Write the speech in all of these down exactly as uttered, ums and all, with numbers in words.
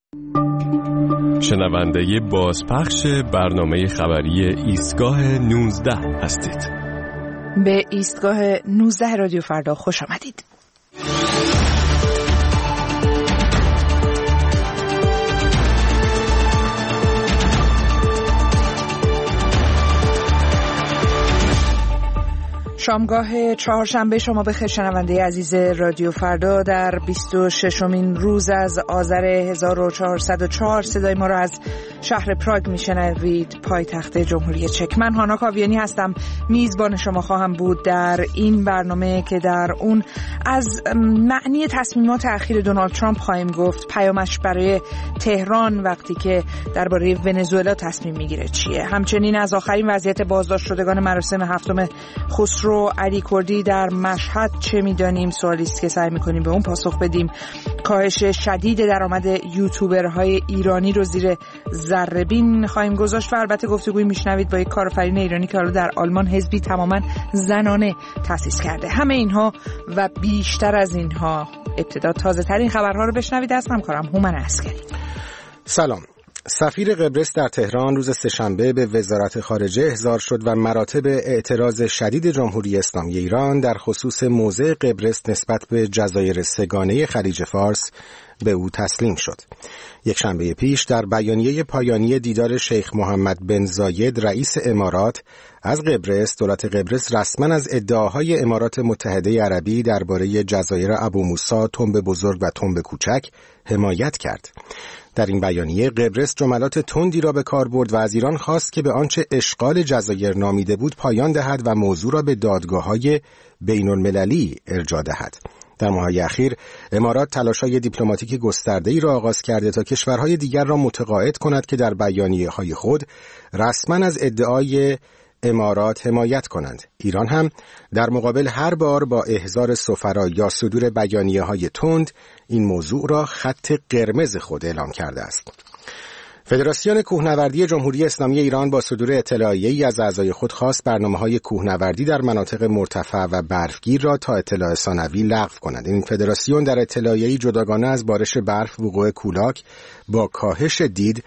شنونده بازپخش برنامه خبری ایستگاه نوزده هستید. به ایستگاه نوزده رادیو فردا خوش آمدید. شامگاه چهارشنبه شما بخیر شنونده عزیز رادیو فردا. در بیست و ششمین روز از آذر هزار و چهارصد و چهار صدای ما را از شهر پراگ میشنوید، پایتخت جمهوری چک. من هانا کاویانی هستم، میزبان شما خواهم بود در این برنامه که در اون از معنی تصمیمات اخیر دونالد ترامپ خواهیم گفت. پیامش برای تهران وقتی که درباره ونزوئلا تصمیم میگیره چیه؟ همچنین از آخرین وضعیت بازداشت شدگان مراسم هفتم خسرو علی کردی در مشهد چه میدانیم؟ سوالی است که سعی میکنیم به اون پاسخ بدیم. کاهش شدید درآمد یوتیوبرهای ایرانی رو زیر ذره‌بین خواهیم گذاشت و البته گفتگوی میشنوید با یک کارآفرین ایرانی که حالا در آلمان حزبی تماما زنانه تأسیس کرده. همه اینها و بیشتر از اینها. ابتدا تازه ترین خبرها رو بشنوید از همکارم هومن عسکری. سلام. سفیر قبرس در تهران روز سه‌شنبه به وزارت خارجه احضار شد و مراتب اعتراض شدید جمهوری اسلامی ایران در خصوص موضع قبرس نسبت به جزایر سه‌گانه خلیج فارس به او تسلیم شد. یک شنبه پیش در بیانیه پایانی دیدار شیخ محمد بن زاید رئیس امارات از قبرس، دولت قبرس رسما از ادعاهای امارات متحده عربی درباره جزایر ابو موسی، تنب بزرگ و تنب کوچک حمایت کرد. در این بیانیه قبرس جملات تندی را به کار برد و از ایران خواست که به آنچه اشغال جزایر نامیده بود پایان دهد و موضوع را به دادگاه‌های بین المللی ارجاع دهد. در ماه‌های اخیر امارات تلاش‌های دیپلماتیک گسترده‌ای را آغاز کرده تا کشورهای دیگر را متقاعد کند که در بیانیه‌های خود رسما از ادعای امارات حمایت کنند. ایران هم در مقابل هر بار با احضار سفرا یا صدور بیانیه‌های تند این موضوع را خط قرمز خود اعلام کرده است. فدراسیون کوهنوردی جمهوری اسلامی ایران با صدور اطلاعیه‌ای از اعضای خود خواست برنامه‌های کوهنوردی در مناطق مرتفع و برفگیر را تا اطلاع ثانوی لغو کنند. این فدراسیون در اطلاعیه‌ای جداگانه از بارش برف، وقوع کولاک با کاهش دید،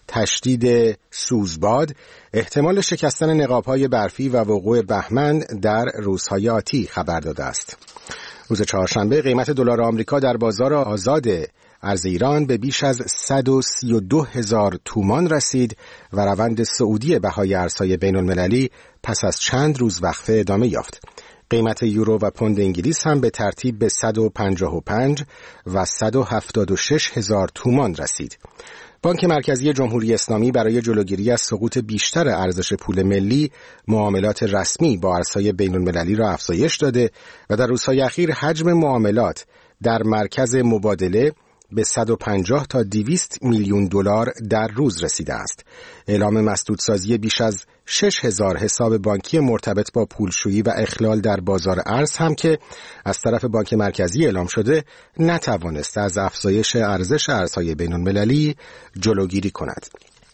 تشدید سوزباد، احتمال شکستن نقاب‌های برفی و وقوع بهمن در روزهای آتی خبر داده است. روز چهارشنبه قیمت دلار آمریکا در بازار آزاد ارز ایران به بیش از صد و سی و دو هزار تومان رسید و روند صعودی بهای ارزهای بین المللی پس از چند روز وقفه ادامه یافت. قیمت یورو و پوند انگلیس هم به ترتیب به صد و پنجاه و پنج و صد و هفتاد و شش هزار تومان رسید. بانک مرکزی جمهوری اسلامی برای جلوگیری از سقوط بیشتر ارزش پول ملی معاملات رسمی با ارزهای بین المللی را افزایش داده و در روزهای اخیر حجم معاملات در مرکز مبادله به صد و پنجاه تا دویست میلیون دلار در روز رسیده است. اعلام مسدودسازی بیش از شش هزار حساب بانکی مرتبط با پولشویی و اخلال در بازار ارز هم که از طرف بانک مرکزی اعلام شده نتوانسته از افزایش ارزش ارزهای بین المللی جلوگیری کند.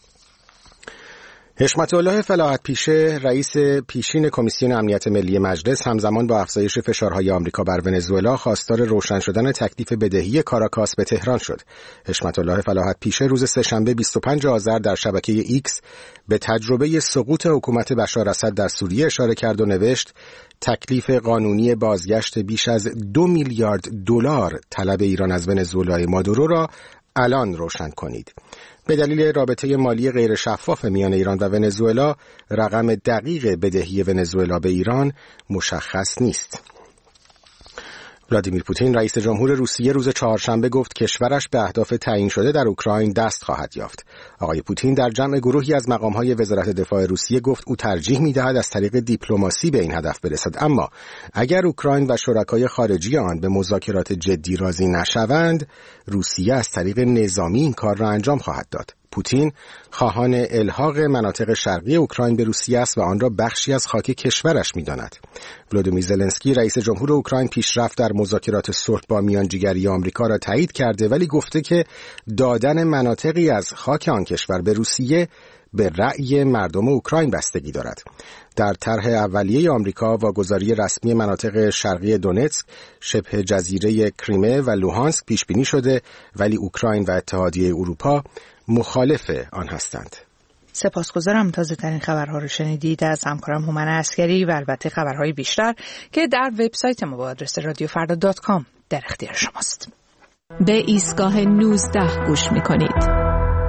حشمت الله فلاحت پیشه رئیس پیشین کمیسیون امنیت ملی مجلس همزمان با افزایش فشارهای آمریکا بر ونزوئلا خواستار روشن شدن تکلیف بدهی کاراکاس به تهران شد. حشمت الله فلاحت پیشه روز سه‌شنبه بیست و پنج آذر در شبکه ایکس به تجربه سقوط حکومت بشار اسد در سوریه اشاره کرد و نوشت: تکلیف قانونی بازگشت بیش از دو میلیارد دلار طلب ایران از ونزوئلای مادورو را الان روشن کنید. به دلیل رابطه مالی غیر شفاف میان ایران و ونزوئلا، رقم دقیق بدهی ونزوئلا به ایران مشخص نیست. ولادیمیر پوتین رئیس جمهور روسیه روز چهارشنبه گفت کشورش به اهداف تعیین شده در اوکراین دست خواهد یافت. آقای پوتین در جمع گروهی از مقام‌های وزارت دفاع روسیه گفت او ترجیح می‌دهد از طریق دیپلماسی به این هدف برسد، اما اگر اوکراین و شرکای خارجی آن به مذاکرات جدی راضی نشوند، روسیه از طریق نظامی این کار را انجام خواهد داد. پوتین خواهان الحاق مناطق شرقی اوکراین به روسیه است و آن را بخشی از خاک کشورش می‌داند. ولودیمیر زلنسکی رئیس جمهور اوکراین پیشرفت در مذاکرات صلح با میانجیگری آمریکا را تایید کرده، ولی گفته که دادن مناطقی از خاک آن کشور به روسیه به رأی مردم اوکراین بستگی دارد. در طرح اولیه آمریکا واگذاری رسمی مناطق شرقی دونتسک، شبه جزیره کریمه و لوهانسک پیش بینی شده، ولی اوکراین و اتحادیه اروپا مخالف آن هستند. سپاسگزارم. تازه ترین خبرها رو شنیدید از همکارم هومن عسکری و البته خبرهای بیشتر که در وبسایت ما با آدرس رادیو فردا دات کام در اختیار شماست. به ایستگاه نوزده گوش می‌کنید.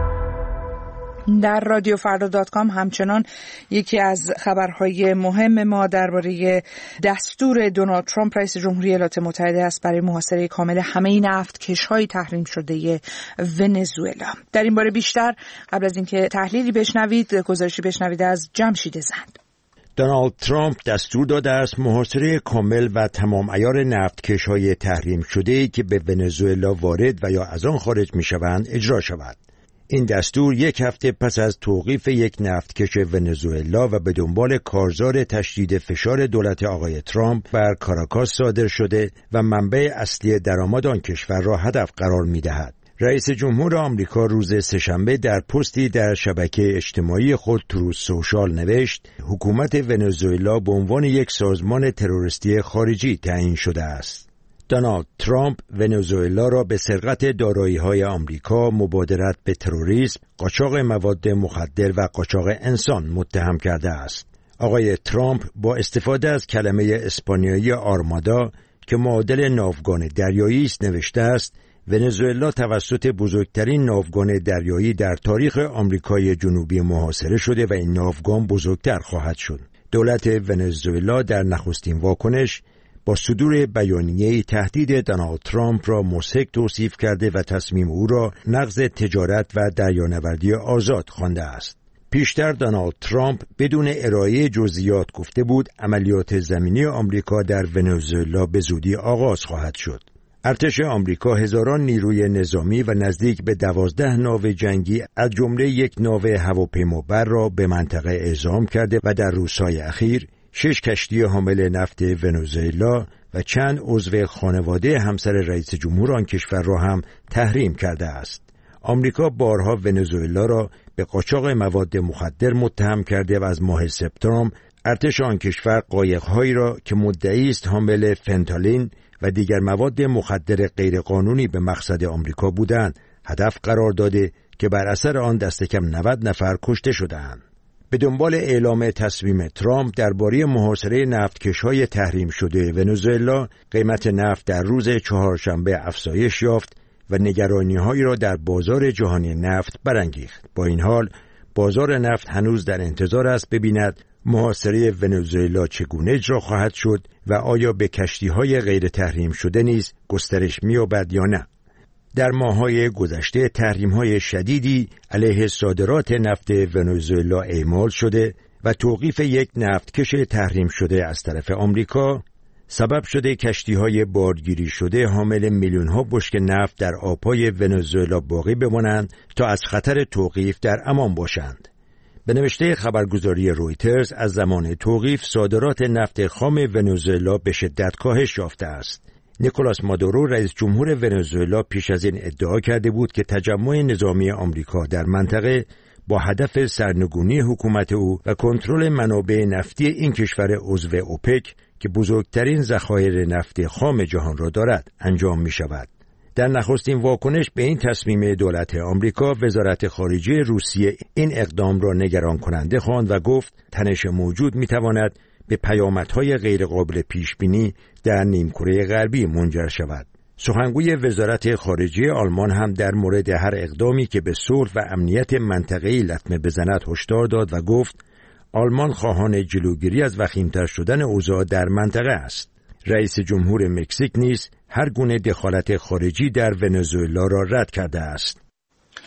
در رادیو فردا دات کام همچنان یکی از خبرهای مهم ما درباره دستور دونالد ترامپ رئیس جمهوری ایالات متحده است برای محاصره کامل همه نفتکش‌های تحریم شده ونزوئلا. در این باره بیشتر قبل از اینکه تحلیلی بشنوید گزارشی بشنوید از جمشید زند. دونالد ترامپ دستور داده است محاصره کامل و تمام عیار نفتکش‌های تحریم شده که به ونزوئلا وارد و یا از آن خارج می‌شوند اجرا شود. این دستور یک هفته پس از توقیف یک نفتکش ونزوئلا و به دنبال کارزار تشدید فشار دولت آقای ترامپ بر کاراکاس صادر شده و منبع اصلی درآمد آن کشور را هدف قرار می‌دهد. رئیس جمهور آمریکا روز سه‌شنبه در پستی در شبکه اجتماعی خود تروث سوشال نوشت: حکومت ونزوئلا به عنوان یک سازمان تروریستی خارجی تعیین شده است. دونالد ترامپ ونزوئلا را به سرقت دارایی‌های آمریکا، مبادرت به تروریسم، قاچاق مواد مخدر و قاچاق انسان متهم کرده است. آقای ترامپ با استفاده از کلمه اسپانیایی آرمادا که معادل ناوگان دریایی است نوشته است: ونزوئلا توسط بزرگترین ناوگان دریایی در تاریخ آمریکای جنوبی محاصره شده و این ناوگان بزرگتر خواهد شد. دولت ونزوئلا در نخستین واکنش با صدور بیانیه‌ای تهدید دونالد ترامپ را مضحک توصیف کرده و تصمیم او را نقض تجارت و دریانوردی آزاد خوانده است. پیشتر دونالد ترامپ بدون ارائه جزئیات گفته بود عملیات زمینی آمریکا در ونزوئلا به زودی آغاز خواهد شد. ارتش آمریکا هزاران نیروی نظامی و نزدیک به دوازده ناو جنگی از جمله یک ناو هواپیمابر را به منطقه اعزام کرده و در روزهای اخیر شش کشتی حامل نفت ونزوئلا و چند عضو خانواده همسر رئیس جمهور آن کشور را هم تحریم کرده است. آمریکا بارها ونزوئلا را به قاچاق مواد مخدر متهم کرده و از ماه سپتامبر ارتش آن کشور قایق‌هایی را که مدعی است حامل فنتالین و دیگر مواد مخدر غیرقانونی به مقصد آمریکا بودند هدف قرار داده که بر اثر آن دست کم نود نفر کشته شدند. به دنبال اعلام تصمیم ترامپ درباره محاصره نفتکش‌های تحریم شده ونزوئلا، قیمت نفت در روز چهارشنبه افزایش یافت و نگرانی‌هایی را در بازار جهانی نفت برانگیخت. با این حال، بازار نفت هنوز در انتظار است ببیند محاصره ونزوئلا چگونه اجرا خواهد شد و آیا به کشتی‌های غیر تحریم شده نیز گسترش می‌یابد یا نه. در ماه‌های گذشته تحریم‌های شدیدی علیه صادرات نفت ونزوئلا اعمال شده و توقیف یک نفتکش تحریم شده از طرف آمریکا سبب شده کشتی‌های بارگیری شده حامل میلیون‌ها بشکه نفت در آب‌های ونزوئلا باقی بمانند تا از خطر توقیف در امان باشند. به نوشته خبرگزاری رویترز از زمان توقیف صادرات نفت خام ونزوئلا به شدت کاهش یافته است. نیکولاس مادورو رئیس جمهور ونزوئلا پیش از این ادعا کرده بود که تجمع نظامی آمریکا در منطقه با هدف سرنگونی حکومت او و کنترل منابع نفتی این کشور عضو اوپک که بزرگترین ذخایر نفت خام جهان را دارد انجام می شود. در نخستین واکنش به این تصمیم دولت آمریکا، وزارت خارجه روسیه این اقدام را نگران کننده خواند و گفت تنش موجود می تواند به پیامدهای غیرقابل پیشبینی در نیمکره غربی منجر شود. سخنگوی وزارت خارجه آلمان هم در مورد هر اقدامی که به صلح و امنیت منطقه‌ای لطمه بزند هشدار داد و گفت آلمان خواهان جلوگیری از وخیم‌تر شدن اوضاع در منطقه است. رئیس جمهور مکزیک نیز هر گونه دخالت خارجی در ونزوئلا را رد کرده است.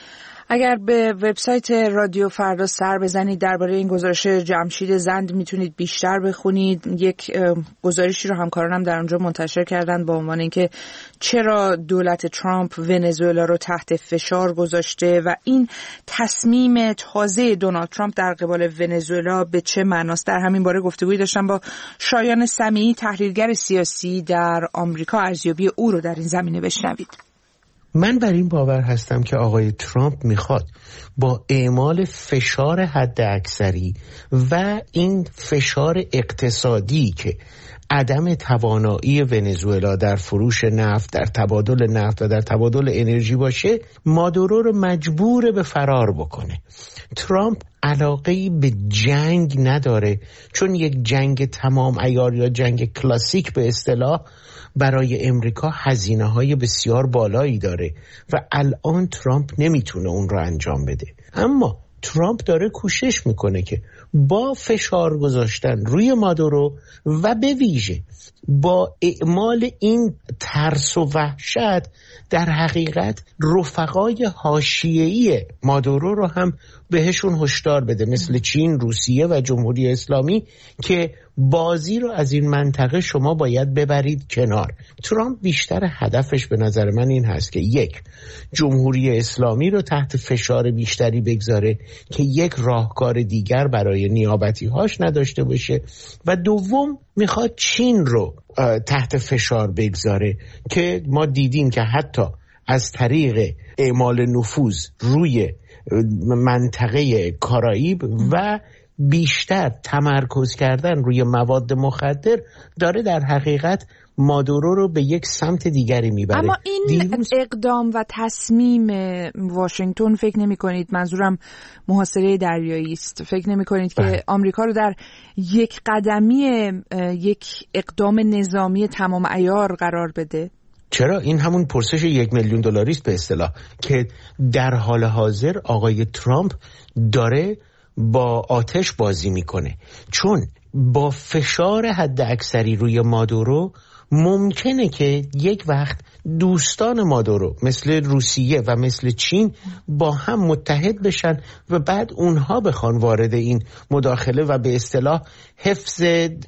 اگر به وبسایت رادیو فردا سر بزنید درباره این گزارش جمشید زند میتونید بیشتر بخونید. یک گزارشی رو همکارانم در اونجا منتشر کردن با عنوان اینکه چرا دولت ترامپ ونزوئلا رو تحت فشار گذاشته و این تصمیم تازه دونالد ترامپ در قبال ونزوئلا به چه معناست. در همین باره گفتگویی داشتم با شایان سمیعی، تحلیلگر سیاسی در آمریکا. ارزیابی او رو در این زمینه بشنوید. من بر این باور هستم که آقای ترامپ میخواد با اعمال فشار حد اکثری و این فشار اقتصادی که عدم توانایی ونزوئلا در فروش نفت، در تبادل نفت و در تبادل انرژی باشه، مادورو رو مجبور به فرار بکنه. ترامپ علاقه‌ای به جنگ نداره، چون یک جنگ تمام عیار یا جنگ کلاسیک به اصطلاح برای امریکا هزینه‌های بسیار بالایی داره و الان ترامپ نمیتونه اون رو انجام بده. اما ترامپ داره کوشش میکنه که با فشار گذاشتن روی مادورو و به ویژه با اعمال این ترس و وحشت در حقیقت رفقای حاشیه‌ای مادورو رو هم بهشون هشدار بده، مثل چین، روسیه و جمهوری اسلامی، که بازی رو از این منطقه شما باید ببرید کنار. ترامپ بیشتر هدفش به نظر من این هست که یک، جمهوری اسلامی رو تحت فشار بیشتری بگذاره که یک راهکار دیگر برای نیابتی هاش نداشته باشه، و دوم میخواد چین رو تحت فشار بگذاره که ما دیدیم که حتی از طریق اعمال نفوذ روی منطقه کارائیب و بیشتر تمرکز کردن روی مواد مخدر داره در حقیقت مادورو رو به یک سمت دیگری میبره. اما این دیروز... اقدام و تصمیم واشنگتن، فکر نمی کنید، منظورم محاصره دریایی است، فکر نمی کنید که آمریکا رو در یک قدمی یک اقدام نظامی تمام عیار قرار بده؟ چرا؟ این همون پرسش یک میلیون دلاری است به اصطلاح که در حال حاضر آقای ترامپ داره با آتش بازی میکنه، چون با فشار حد اکثری روی مادورو ممکنه که یک وقت دوستان مادورو مثل روسیه و مثل چین با هم متحد بشن و بعد اونها بخوان وارد این مداخله و به اصطلاح حفظ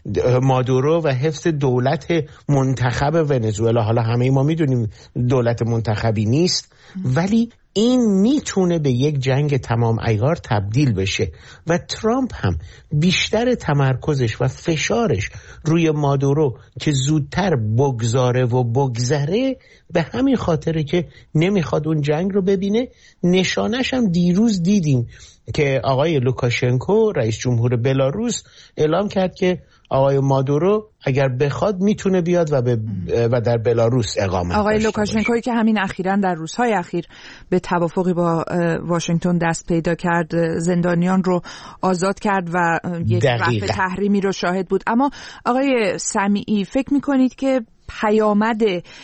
مادورو و حفظ دولت منتخب ونزوئلا. حالا همه ما میدونیم دولت منتخبی نیست، ولی این میتونه به یک جنگ تمام عیار تبدیل بشه و ترامپ هم بیشتر تمرکزش و فشارش روی مادورو که زودتر بگذاره و بگذره به همین خاطره که نمیخواد اون جنگ رو ببینه. نشانش هم دیروز دیدیم که آقای لوکاشنکو رئیس جمهور بلاروس اعلام کرد که آقای مادورو اگر بخواد میتونه بیاد و, به و در بلاروس اقامت داشته. آقای لوکاشنکوی که همین اخیراً در روزهای اخیر به توافقی با واشنگتن دست پیدا کرد، زندانیان رو آزاد کرد و یک رفع تحریمی رو شاهد بود. اما آقای سمیعی، فکر میکنید که پیامد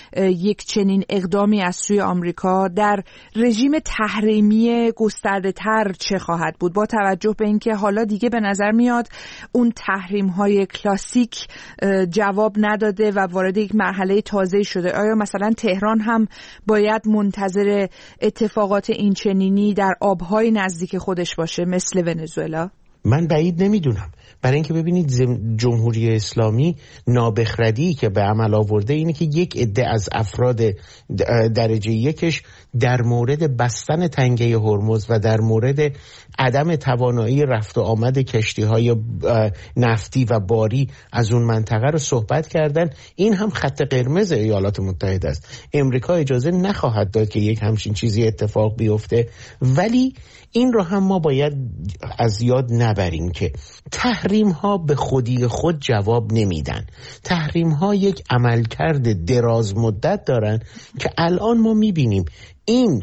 یک چنین اقدامی از سوی آمریکا در رژیم تحریمی گسترده تر چه خواهد بود، با توجه به اینکه حالا دیگه به نظر میاد اون تحریم های کلاسیک جواب نداده و وارد یک مرحله تازه شده؟ آیا مثلا تهران هم باید منتظر اتفاقات این چنینی در آبهای نزدیک خودش باشه مثل ونزوئلا؟ من بعید نمیدونم، برای اینکه ببینید جمهوری اسلامی نابخردی که به عمل آورده اینه که یک عده از افراد درجه یکش در مورد بستن تنگه هرمز و در مورد عدم توانایی رفت و آمد کشتی‌های نفتی و باری از اون منطقه رو صحبت کردن. این هم خط قرمز ایالات متحده است. امریکا اجازه نخواهد داد که یک همچین چیزی اتفاق بیفته، ولی این رو هم ما باید از یاد نبریم که تحریم ها به خودی خود جواب نمیدن. تحریم ها یک عملکرد دراز مدت دارن که الان ما میبینیم این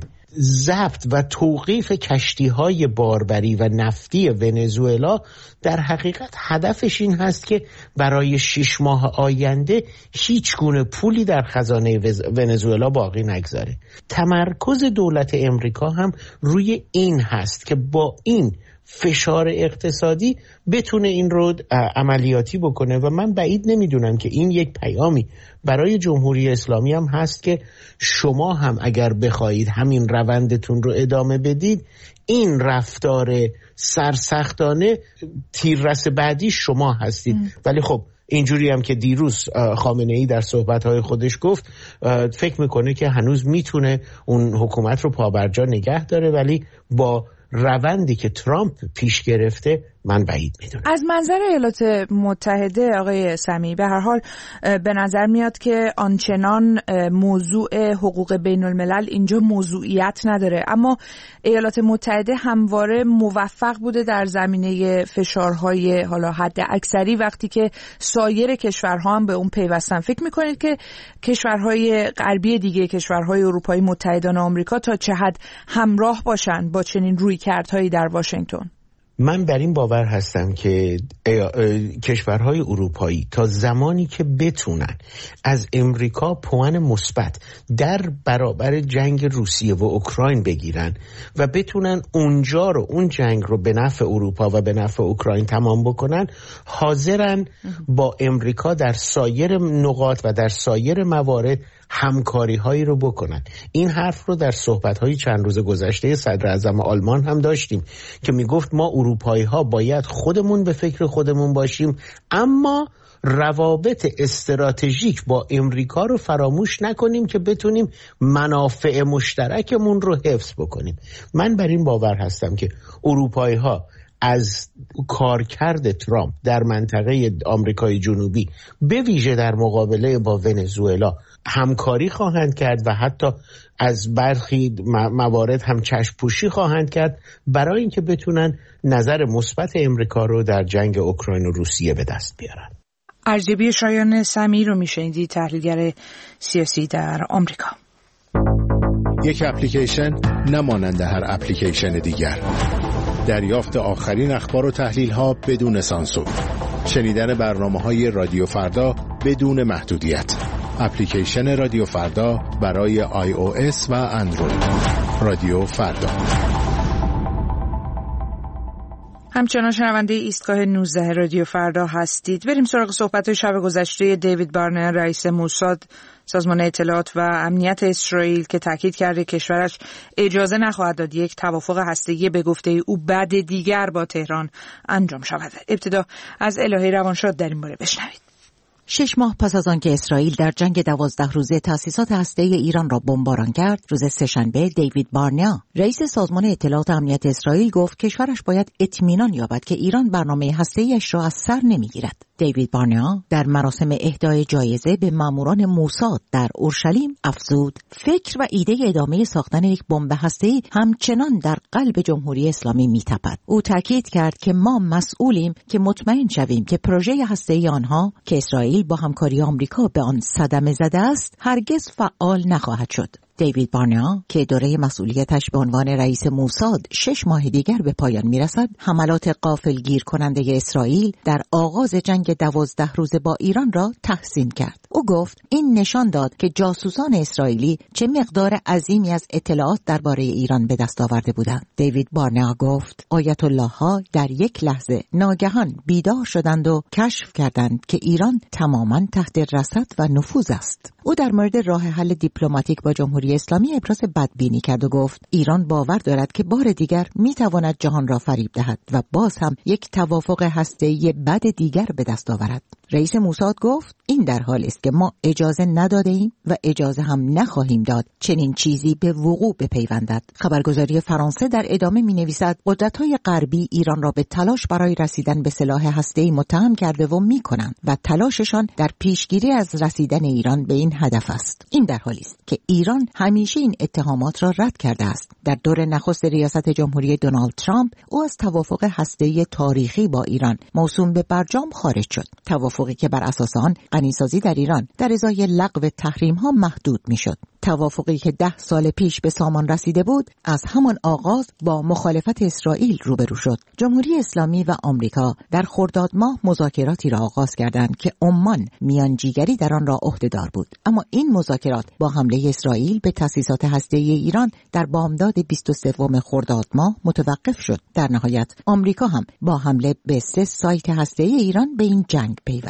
ضبط و توقیف کشتی‌های باربری و نفتی ونزوئلا در حقیقت هدفش این هست که برای شش ماه آینده هیچ گونه پولی در خزانه ونزوئلا باقی نگذاره. تمرکز دولت امریکا هم روی این هست که با این فشار اقتصادی بتونه این رو عملیاتی بکنه و من بعید نمیدونم که این یک پیامی برای جمهوری اسلامی هم هست که شما هم اگر بخواهید همین روندتون رو ادامه بدید، این رفتار سرسختانه تیررس بعدی شما هستید. ام. ولی خب اینجوری هم که دیروز خامنه‌ای در صحبت‌های خودش گفت، فکر میکنه که هنوز میتونه اون حکومت رو پابرجا نگه داره، ولی با روندی که ترامپ پیش گرفته من بعید میدونم. از منظر ایالات متحده آقای سمیع، به هر حال به نظر میاد که آنچنان موضوع حقوق بین الملل اینجا موضوعیت نداره، اما ایالات متحده همواره موفق بوده در زمینه فشارهای حالا حد اکثری وقتی که سایر کشورها هم به اون پیوستن. فکر میکنید که کشورهای غربی دیگه، کشورهای اروپایی متحدان آمریکا تا چه حد همراه باشن با چنین رویکردهایی در واشنگتن؟ من بر این باور هستم که کشورهای اروپایی تا زمانی که بتونن از امریکا پوان مثبت در برابر جنگ روسیه و اوکراین بگیرن و بتونن اونجا رو، اون جنگ رو به نفع اروپا و به نفع اوکراین تمام بکنن، حاضرن با امریکا در سایر نقاط و در سایر موارد همکاری هایی رو بکنن. این حرف رو در صحبت های چند روز گذشته صدر اعظم آلمان هم داشتیم که میگفت ما اروپایی ها باید خودمون به فکر خودمون باشیم، اما روابط استراتژیک با امریکا رو فراموش نکنیم که بتونیم منافع مشترکمون رو حفظ بکنیم. من بر این باور هستم که اروپایی ها از کارکرد ترامپ در منطقه آمریکای جنوبی به ویژه در مقابله با ونزوئلا همکاری خواهند کرد و حتی از برخی موارد هم چشم پوشی خواهند کرد برای اینکه بتونن نظر مثبت امریکا رو در جنگ اوکراین و روسیه به دست بیارن. ارجبی شایان سمیع رو میشنیدی، تحلیلگر سیاسی در آمریکا. یک اپلیکیشن نمانند هر اپلیکیشن دیگر. دریافت آخرین اخبار و تحلیل‌ها بدون سانسور. شنیدن برنامه‌های رادیو فردا بدون محدودیت. اپلیکیشن رادیو فردا برای آی او اس و اندروید. رادیو فردا. همچنان شنونده ایستگاه نوزده رادیو فردا هستید. بریم سراغ صحبت‌های شب گذشته دیوید بارنر، رئیس موساد، سازمان اطلاعات و امنیت اسرائیل، که تاکید کرده کشورش اجازه نخواهد داد یک توافق هسته‌ای به گفته او بعد دیگر با تهران انجام شود. ابتدا از الهی روانشاد در این باره بشنوید. شش ماه پس از آنکه اسرائیل در جنگ دوازده روزه تأسیسات هسته‌ای ایران را بمباران کرد، روز سه‌شنبه دیوید بارنر، رئیس سازمان اطلاعات و امنیت اسرائیل، گفت کشورش باید اطمینان یابد که ایران برنامه هسته‌ایش را از سر نمیگیرد. دیوید بارنر در مراسم اهدای جایزه به ماموران موساد در اورشلیم افزود فکر و ایده ادامه ساختن یک بمب هسته‌ای همچنان در قلب جمهوری اسلامی میتپد. او تاکید کرد که ما مسئولیم که مطمئن شویم که پروژه هسته‌ای آنها که اسرائیل با همکاری آمریکا به آن صدمه زده است هرگز فعال نخواهد شد. دیوید بارنر که دوره مسئولیتش به عنوان رئیس موساد شش ماه دیگر به پایان میرسد، حملات غافلگیر کننده اسرائیل در آغاز جنگ دوازده روزه با ایران را تحسین کرد. او گفت این نشان داد که جاسوسان اسرائیلی چه مقدار عظیمی از اطلاعات درباره ایران به دست آورده بودند. دیوید بارنر گفت آیت الله ها در یک لحظه ناگهان بیدار شدند و کشف کردند که ایران تماما تحت رصد و نفوذ است. او در مورد راه حل دیپلماتیک با جمهوری اسلامی ابراز بدبینی کرد و گفت ایران باور دارد که بار دیگر میتواند جهان را فریب دهد و باز هم یک توافق هسته‌ای بد دیگر به دست آورد. رئیس موساد گفت این در حالی است که ما اجازه نداده ایم و اجازه هم نخواهیم داد چنین چیزی به وقوع بپیوندد. خبرگزاری فرانسه در ادامه می‌نویسد قدرت‌های غربی ایران را به تلاش برای رسیدن به سلاح هسته‌ای متهم کرده و می‌کنند و تلاششان در پیشگیری از رسیدن ایران به این هدف است. این در حالی است که ایران همیشه این اتهامات را رد کرده است. در دور نخست ریاست جمهوری دونالد ترامپ او از توافق هسته‌ای تاریخی با ایران موسوم به برجام خارج شد. توافقی که بر اساس آن غنیسازی در ایران در ازای لغو تحریم‌ها محدود می‌شد. توافقی که ده سال پیش به سامان رسیده بود از همان آغاز با مخالفت اسرائیل روبرو شد. جمهوری اسلامی و آمریکا در خرداد ماه مذاکراتی را آغاز کردند که عمان میانجیگری در آن را عهده‌دار بود، اما این مذاکرات با حمله اسرائیل به تأسیسات هسته‌ای ایران در بامداد بیست و سوم خرداد ماه متوقف شد. در نهایت آمریکا هم با حمله به سه سایت هسته‌ای ایران به این جنگ پیوست.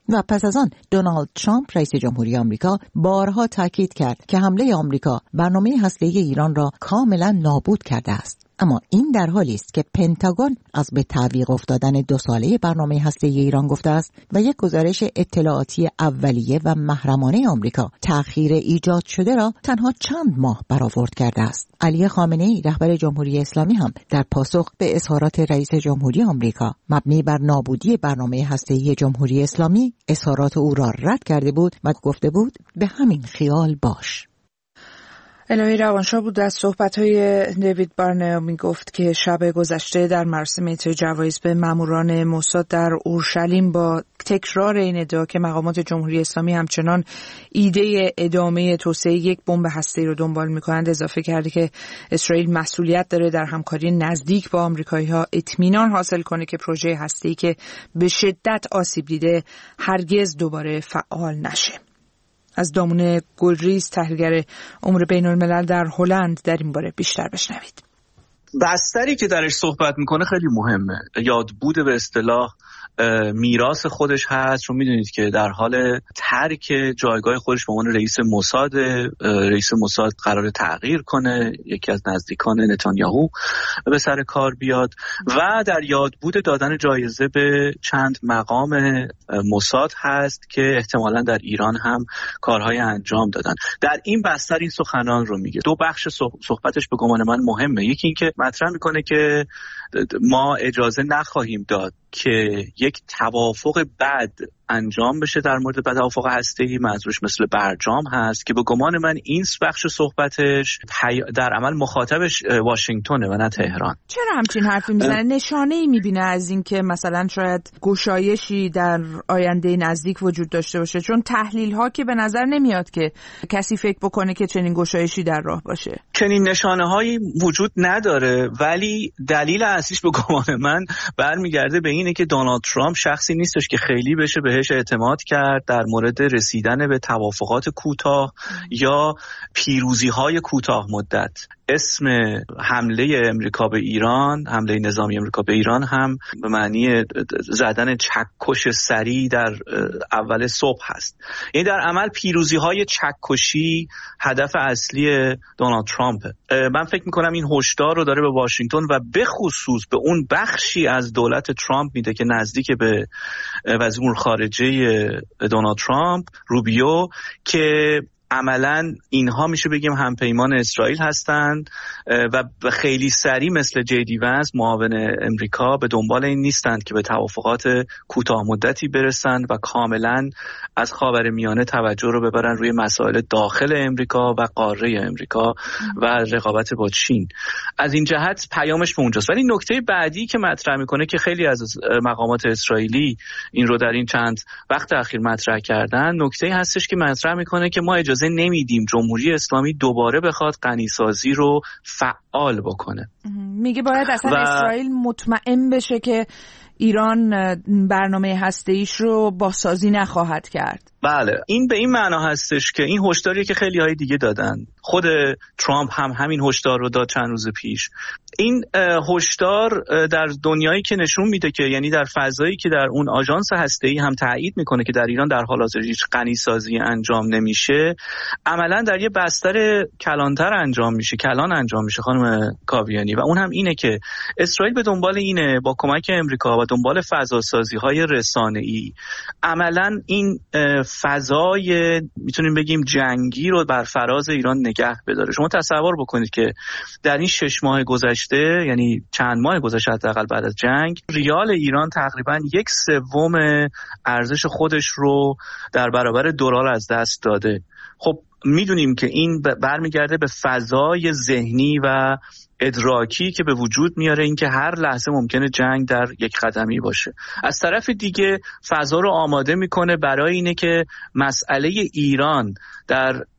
و پس از آن دونالد ترامپ رئیس جمهوری آمریکا بارها تاکید کرد که حمله آمریکا برنامه هسته‌ای ایران را کاملا نابود کرده است. اما این در حالی است که پنتاگون از به تعویق افتادن دو ساله برنامه هسته‌ای ایران گفته است و یک گزارش اطلاعاتی اولیه و محرمانه آمریکا تأخیر ایجاد شده را تنها چند ماه برآورد کرده است. علی خامنه‌ای رهبر جمهوری اسلامی هم در پاسخ به اظهارات رئیس جمهوری آمریکا مبنی بر نابودی برنامه هسته‌ای جمهوری اسلامی اظهارات او را رد کرده بود و گفته بود به همین خیال باش. الهی روانشاه بود. از صحبت‌های دیوید بارنیا می گفت که شب گذشته در مراسم اعطای جوایز به ماموران موساد در اورشلیم با تکرار این ادعا که مقامات جمهوری اسلامی همچنان ایده ادامه توسعه یک بمب هسته‌ای رو دنبال می‌کنند، اضافه کرده که اسرائیل مسئولیت داره در همکاری نزدیک با آمریکایی‌ها اطمینان حاصل کنه که پروژه هسته‌ای که به شدت آسیب دیده هرگز دوباره فعال نشه. از دامون گلریز، تحلیلگر امور بین الملل در هلند، در این باره بیشتر بشنوید. بستری که درش صحبت میکنه خیلی مهمه. یادبود به اصطلاح میراث خودش هست، چون میدونید که در حال ترک جایگاه خودش به عنوان رئیس موساد، رئیس موساد قرار تغییر کنه، یکی از نزدیکان نتانیاهو به سر کار بیاد و در یادبود دادن جایزه به چند مقام موساد هست که احتمالاً در ایران هم کارهای انجام دادن. در این بستر این سخنان رو میگه. دو بخش صحبتش به گمان من مهمه. یکی این که مطرح میکنه که ما اجازه نخواهیم داد که یک توافق بد انجام بشه در مورد توافق هسته‌ای، منظورش مثل برجام هست که به گمان من این بخش صحبتش در عمل مخاطبش واشنگتونه و نه تهران. چرا همچین حرفی میزنه؟ نشانه‌ای میبینه از این که مثلا شاید گشایشی در آینده نزدیک وجود داشته باشه؟ چون تحلیل ها که به نظر نمیاد که کسی فکر بکنه که چنین گشایشی در راه باشه. چنین نشانه‌هایی وجود نداره، ولی دلیل اصلیش به گمان من برمیگرده به اینه که دونالد ترامپ شخصی نیستش که خیلی بشه بهش اعتماد کرد در مورد رسیدن به توافقات کوتاه یا پیروزی‌های کوتاه مدت. اسم حمله امریکا به ایران، حمله نظامی امریکا به ایران هم به معنی زدن چکش سریع در اول صبح هست. یعنی در عمل پیروزی‌های چکشی هدف اصلی دونالد ترامپه. من فکر می‌کنم این هشدار رو داره به واشنگتن و به خصوص به اون بخشی از دولت ترامپ میده که نزدیک به وزیر امور خارجه دونالد ترامپ، روبیو، که عملاً اینها میشه بگیم همپیمان اسرائیل هستند و خیلی سریع مثل جی دی ونس معاون امریکا به دنبال این نیستند که به توافقات کوتاه مدتی برسند و کاملاً از خاورمیانه توجه رو ببرن روی مسائل داخل امریکا و قاره امریکا و رقابت با چین. از این جهت پیامش به اونجاست. ولی نکته بعدی که مطرح میکنه که خیلی از مقامات اسرائیلی این رو در این چند وقت اخیر مطرح کردن، نکته هستش که مطرح میکنه که ما اجازه نمیدیم جمهوری اسلامی دوباره بخواد غنیسازی رو فعال بکنه. میگه باید اصلا و... اسرائیل مطمئن بشه که ایران برنامه هسته‌ایش رو بازسازی نخواهد کرد. بله، این به این معنا هستش که این هشداریه که خیلی های دیگه دادن. خود ترامپ هم همین هشدار رو داد چند روز پیش. این هشدار در دنیایی که نشون میده که، یعنی در فضایی که در اون آژانس هسته‌ای هم تایید میکنه که در ایران در حال حاضر هیچ غنیسازی انجام نمیشه، عملا در یه بستر کلانتر انجام میشه، کلان انجام میشه خانم کاویانی، و اون هم اینه که اسرائیل به دنبال اینه با کمک امریکا و دنبال فضاسازی‌های رسانه‌ای عملا این فضای میتونیم بگیم جنگی رو بر فراز ایران نگه بداره. شما تصور بکنید که در این شش ماه گذشته، یعنی چند ماه گذشته حداقل بعد از جنگ، ریال ایران تقریبا یک سوم ارزش خودش رو در برابر دلار از دست داده. خب میدونیم که این برمیگرده به فضای ذهنی و ادراکی که به وجود میاره این که هر لحظه ممکنه جنگ در یک قدمی باشه. از طرف دیگه فضا رو آماده میکنه برای اینه که مسئله ایران در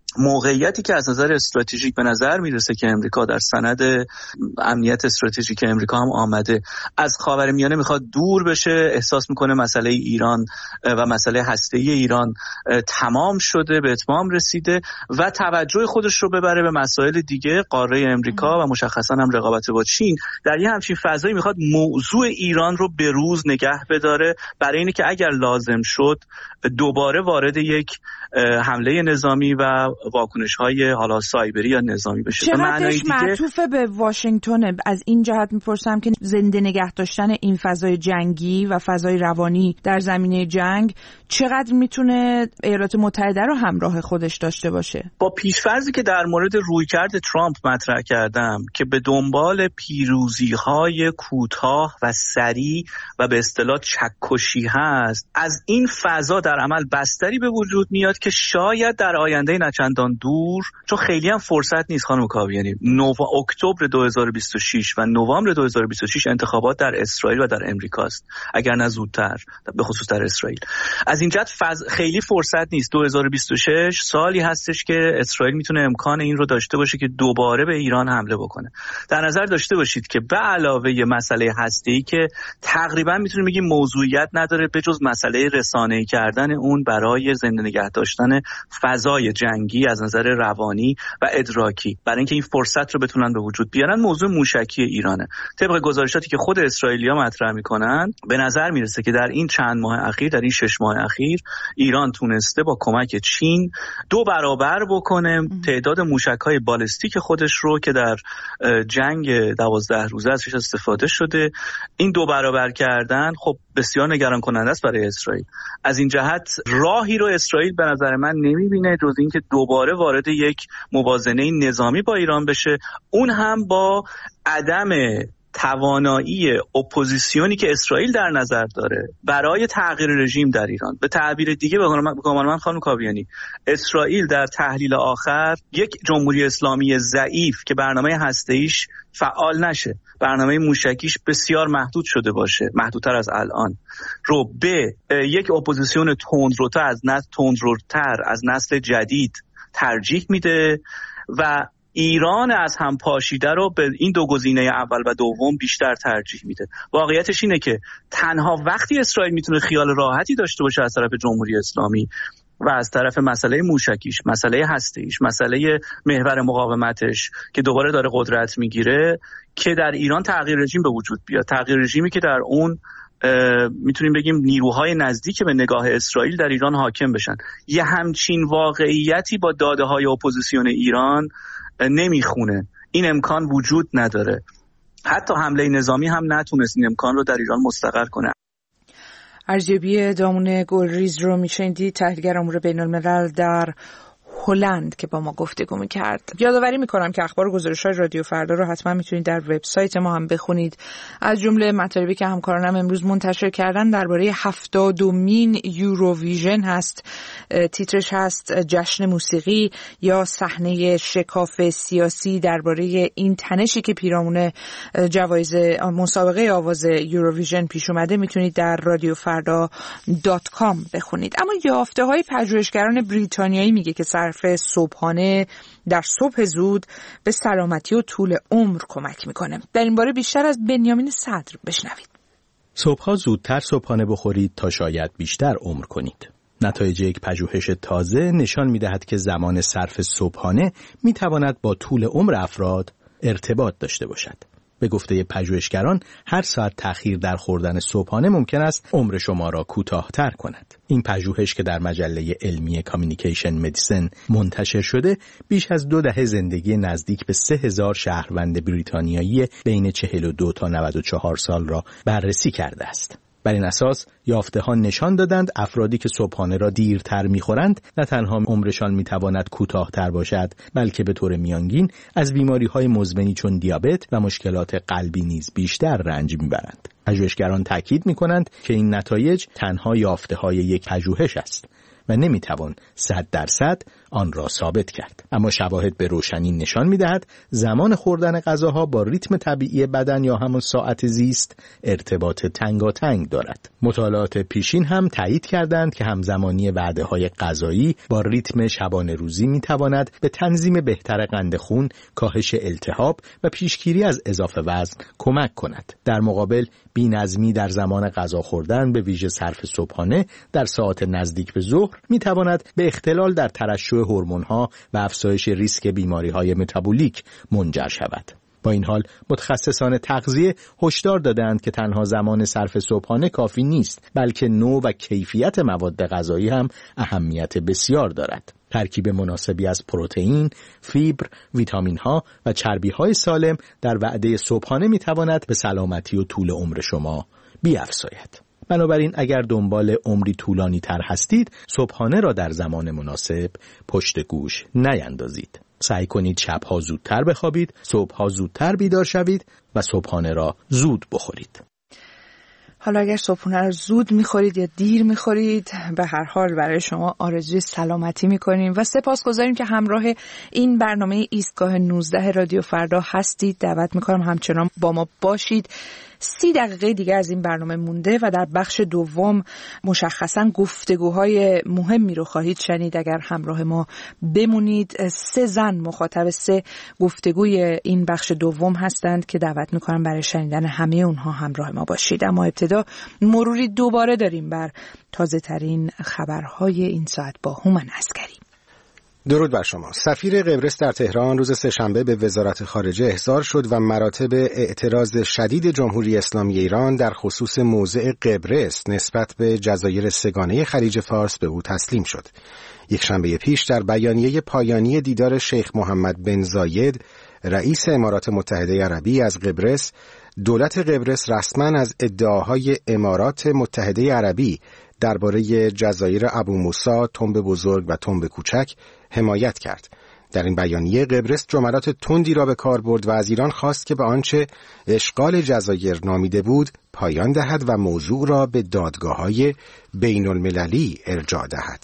موقعیتی که از نظر استراتژیک به نظر میرسه که امریکا در سند امنیت استراتژیک امریکا هم آمده از خاورمیانه میخواد دور بشه، احساس میکنه مسئله ایران و مسئله هسته‌ای ایران تمام شده، به اتمام رسیده و توجه خودش رو ببره به مسائل دیگه قاره امریکا و مشخصا هم رقابت با چین. در یه همچین فضایی میخواد موضوع ایران رو به روز نگه بداره برای اینکه که اگر لازم شد دوباره وارد یک حمله نظامی و واکنش‌های حالا سایبری یا نظامی بشه. چقدرش معطوف به واشنگتن؟ از این جهت میپرسم که زنده نگه داشتن این فضای جنگی و فضای روانی در زمینه جنگ چقدر میتونه ایالات متحده رو همراه خودش داشته باشه؟ با پیش‌فرضی که در مورد رویکرد ترامپ مطرح کردم که به دنبال پیروزی‌های کوتاه و سریع و به اصطلاح چکشی هست، از این فضا در عمل بستری به وجود میاد که شاید در آینده نچندان دور، چون خیلی هم فرصت نیست خانم کاویانی، نوامبر اکتبر دو هزار و بیست و شش و نوامبر دو هزار و بیست و شش انتخابات در اسرائیل و در امریکاست، اگر نه زودتر، به خصوص در اسرائیل. از این جهت فز... خیلی فرصت نیست. دو هزار و بیست و شش سالی هستش که اسرائیل میتونه امکان این رو داشته باشه که دوباره به ایران حمله بکنه. در نظر داشته باشید که به علاوه مسئله هسته‌ای که تقریبا میتونیم بگیم موضوعیت نداره به جز مسئله رسانه‌ای کردن اون برای زنده نگه داشتن فضای جنگی از نظر روانی و ادراکی، برای اینکه این فرصت رو بتونن به وجود بیارن، موضوع موشکی ایرانه. طبق گزارشاتی که خود اسرائیلی‌ها مطرح میکنن به نظر میرسه که در این چند ماه اخیر، در این شش ماه اخیر، ایران تونسته با کمک چین دو برابر بکنه تعداد موشک‌های بالستیک خودش رو که در جنگ دوازده روزه ازش استفاده شده. این دو برابر کردن خب بسیار نگران کننده است برای اسرائیل. از این جهت راهی رو اسرائیل به نظر من نمیبینه جز اینکه دوباره وارد یک موازنه نظامی با ایران بشه، اون هم با عدم توانایی اپوزیسیونی که اسرائیل در نظر داره برای تغییر رژیم در ایران. به تعبیر دیگه به گمان من خانم کاویانی، اسرائیل در تحلیل آخر یک جمهوری اسلامی ضعیف که برنامه هسته‌ایش فعال نشه، برنامه موشکیش بسیار محدود شده باشه، محدودتر از الان، رو به یک اپوزیسیون تندروتر از نسل تندروتر از نسل جدید ترجیح میده و ایران از هم پاشیده رو به این دو گزینه اول و دوم بیشتر ترجیح میده. واقعیتش اینه که تنها وقتی اسرائیل میتونه خیال راحتی داشته باشه از طرف جمهوری اسلامی و از طرف مسئله موشکیش، مسئله هسته‌ایش، مسئله محور مقاومتش که دوباره داره قدرت میگیره، که در ایران تغییر رژیم به وجود بیاد، تغییر رژیمی که در اون میتونیم بگیم نیروهای نزدیک به نگاه اسرائیل در ایران حاکم بشن. یه همچین واقعیتی با داده های اپوزیسیون ایران نمیخونه، این امکان وجود نداره. حتی حمله نظامی هم نتونست این امکان رو در ایران مستقر کنه. ارزیابی دامون گلریز رو میشنیدید، تحلیلگر امور بین الملل در هلند که با ما گفتگو می‌کرد. یادآوری می‌کنم که اخبار و گزارش‌های رادیو فردا رو حتما می‌تونید در وبسایت ما هم بخونید. از جمله مطالبی که همکارانم امروز منتشر کردن درباره هفتادمین یوروویژن هست. تیترش هست جشن موسیقی یا صحنه شکاف سیاسی، درباره این تنشی که پیرامون جوایز مسابقه آواز یوروویژن پیش اومده. می‌تونید در رادیو فردا دات کام بخونید. اما یافته‌های پژوهشگران بریتانیایی میگه که صرف صبحانه در صبح زود به سلامتی و طول عمر کمک میکنه. در این باره بیشتر از بنیامین صدر بشنوید. صبحها زودتر صبحانه بخورید تا شاید بیشتر عمر کنید. نتایج یک پژوهش تازه نشان میدهد که زمان صرف صبحانه میتواند با طول عمر افراد ارتباط داشته باشد. به گفته پژوهشگران هر ساعت تأخیر در خوردن صبحانه ممکن است عمر شما را کوتاه‌تر کند. این پژوهش که در مجله علمی کامیونیکیشن مدیسن منتشر شده، بیش از دو دهه زندگی نزدیک به سه هزار شهروند بریتانیایی بین چهل و دو تا نود و چهار سال را بررسی کرده است. بر این اساس یافته‌ها نشان دادند افرادی که صبحانه را دیرتر می‌خورند نه تنها عمرشان می‌تواند کوتاه‌تر باشد، بلکه به طور میانگین از بیماری‌های مزمنی چون دیابت و مشکلات قلبی نیز بیشتر رنج می‌برند. پژوهشگران تاکید می‌کنند که این نتایج تنها یافته‌های یک پژوهش است و نمی‌توان صد درصد آن را ثابت کرد. اما شواهد به روشنی نشان می‌دهد زمان خوردن غذاها با ریتم طبیعی بدن یا همون ساعت زیست ارتباط تنگاتنگ دارد. مطالعات پیشین هم تایید کردند که همزمانی وعده‌های غذایی با ریتم شبانه روزی می‌تواند به تنظیم بهتر قند خون، کاهش التهاب و پیشگیری از اضافه وزن کمک کند. در مقابل بی‌نظمی در زمان غذا خوردن به ویژه صرف صبحانه در ساعات نزدیک به ظهر می‌تواند به اختلال در ترشح هورمون‌ها و افزایش ریسک بیماری‌های متابولیک منجر شود. با این حال متخصصان تغذیه هشدار دادند که تنها زمان صرف صبحانه کافی نیست، بلکه نوع و کیفیت مواد غذایی هم اهمیت بسیار دارد. ترکیب مناسبی از پروتئین، فیبر، ویتامین‌ها و چربی‌های سالم در وعده صبحانه می‌تواند به سلامتی و طول عمر شما بیفزاید. بنابراین اگر دنبال عمری طولانی تر هستید، صبحانه را در زمان مناسب پشت گوش نیندازید. سعی کنید شبها زودتر بخوابید، صبحها زودتر بیدار شوید و صبحانه را زود بخورید. حالا اگر صبحانه رو زود میخورید یا دیر میخورید، به هر حال برای شما آرزوی سلامتی میکنیم و سپاسگزاریم که همراه این برنامه ایستگاه نوزده رادیو فردا هستید. دعوت میکنم همچنان با ما باشید. سی دقیقه دیگه از این برنامه مونده و در بخش دوم مشخصاً گفتگوهای مهمی رو خواهید شنید. اگر همراه ما بمونید، سه زن مخاطب سه گفتگوی این بخش دوم هستند که دعوت میکنم برای شنیدن همه اونها همراه ما باشید. اما ابتدا مروری دوباره داریم بر تازه ترین خبرهای این ساعت با هومن عسکری. درود بر شما. سفیر قبرس در تهران روز سه‌شنبه به وزارت خارجه احضار شد و مراتب اعتراض شدید جمهوری اسلامی ایران در خصوص موضع قبرس نسبت به جزایر سگانه خلیج فارس به او تسلیم شد. یک شنبه پیش در بیانیه پایانی دیدار شیخ محمد بن زاید رئیس امارات متحده عربی از قبرس، دولت قبرس رسما از ادعاهای امارات متحده عربی درباره جزایر ابو موسی، تنب بزرگ و تنب کوچک حمایت کرد. در این بیانیه قبرس جملات تندی را به کار برد و از ایران خواست که به آنچه اشغال جزایر نامیده بود پایان دهد و موضوع را به دادگاه‌های بین المللی ارجاع دهد.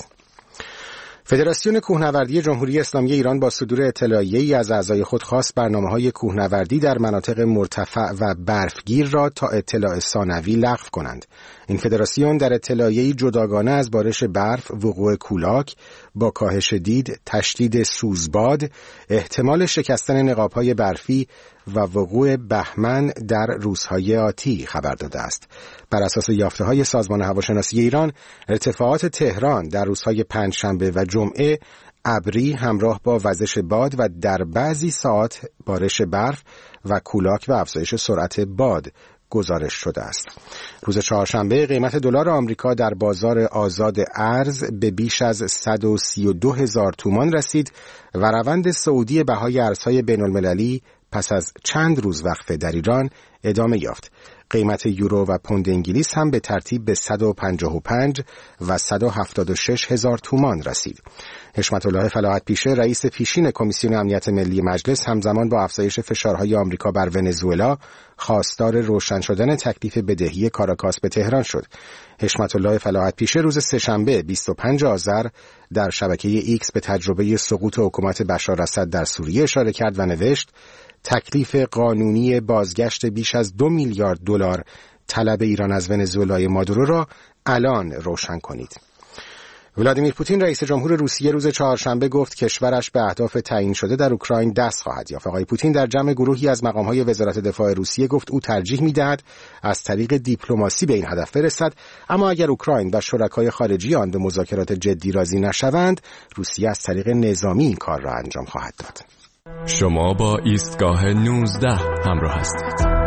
فدراسیون کوهنوردی جمهوری اسلامی ایران با صدور اطلاعیه‌ای از اعضای خود خواست برنامه‌های کوهنوردی در مناطق مرتفع و برفگیر را تا اطلاع ثانوی لغو کنند. این فدراسیون در اطلاعیه‌ای جداگانه از بارش برف، وقوع کولاک با کاهش دید، تشدید سوزباد، احتمال شکستن نقاب‌های برفی و وقوع بهمن در روزهای آتی خبر داده است. بر اساس یافته‌های سازمان هواشناسی ایران، ارتفاعات تهران در روزهای پنجشنبه و جمعه ابری همراه با وزش باد و در بعضی ساعات بارش برف و کولاک و افزایش سرعت باد گزارش شده است. روز چهارشنبه قیمت دلار آمریکا در بازار آزاد ارز به بیش از صد و سی و دو هزار تومان رسید و روند صعودی بهای ارزهای بین المللی پس از چند روز وقفه در ایران ادامه یافت. قیمت یورو و پوند انگلیس هم به ترتیب به صد و پنجاه و پنج و صد و هفتاد و شش هزار تومان رسید. حشمت الله فلاحت پیشه رئیس پیشین کمیسیون امنیت ملی مجلس همزمان با افزایش فشارهای آمریکا بر ونزوئلا خواستار روشن شدن تکلیف بدهی کاراکاس به تهران شد. حشمت الله فلاحت پیشه روز سه‌شنبه بیست و پنجم آذر در شبکه ایکس به تجربه سقوط حکومت بشار اسد در سوریه اشاره کرد و نوشت: تکلیف قانونی بازگشت بیش از دو میلیارد دلار طلب ایران از ونزوئلای مادورو را الان روشن کنید. ولادیمیر پوتین رئیس جمهور روسیه روز چهارشنبه گفت کشورش به اهداف تعیین شده در اوکراین دست خواهد یافت. آقای پوتین در جمع گروهی از مقام‌های وزارت دفاع روسیه گفت او ترجیح می‌دهد از طریق دیپلماسی به این هدف برسد، اما اگر اوکراین و شرکای خارجی آن به مذاکرات جدی راضی نشوند، روسیه از طریق نظامی این کار را انجام خواهد داد. شما با ایستگاه نوزده همراه هستید.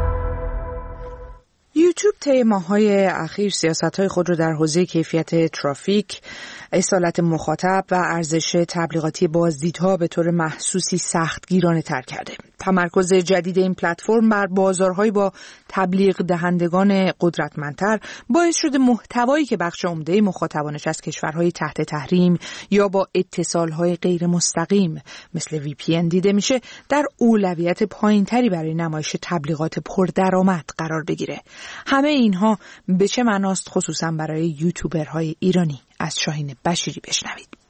یوتیوب طی ماه‌های اخیر سیاست‌های خود را در حوزه کیفیت ترافیک، اصالت مخاطب و ارزش تبلیغاتی بازدیدها به طور محسوسی سختگیرانه تر کرده. تمرکز جدید این پلتفرم بر بازارهای با تبلیغ دهندگان قدرتمندتر باعث شده محتوایی که بخش عمده مخاطبانش از کشورهای تحت تحریم یا با اتصالهای غیر مستقیم مثل وی پی ان دیده میشه در اولویت پایینتری برای نمایش تبلیغات پردرآمد قرار بگیره. همه اینها به چه معناست خصوصا برای یوتیوبرهای ایرانی؟ از شاهین بشیری بشنوید.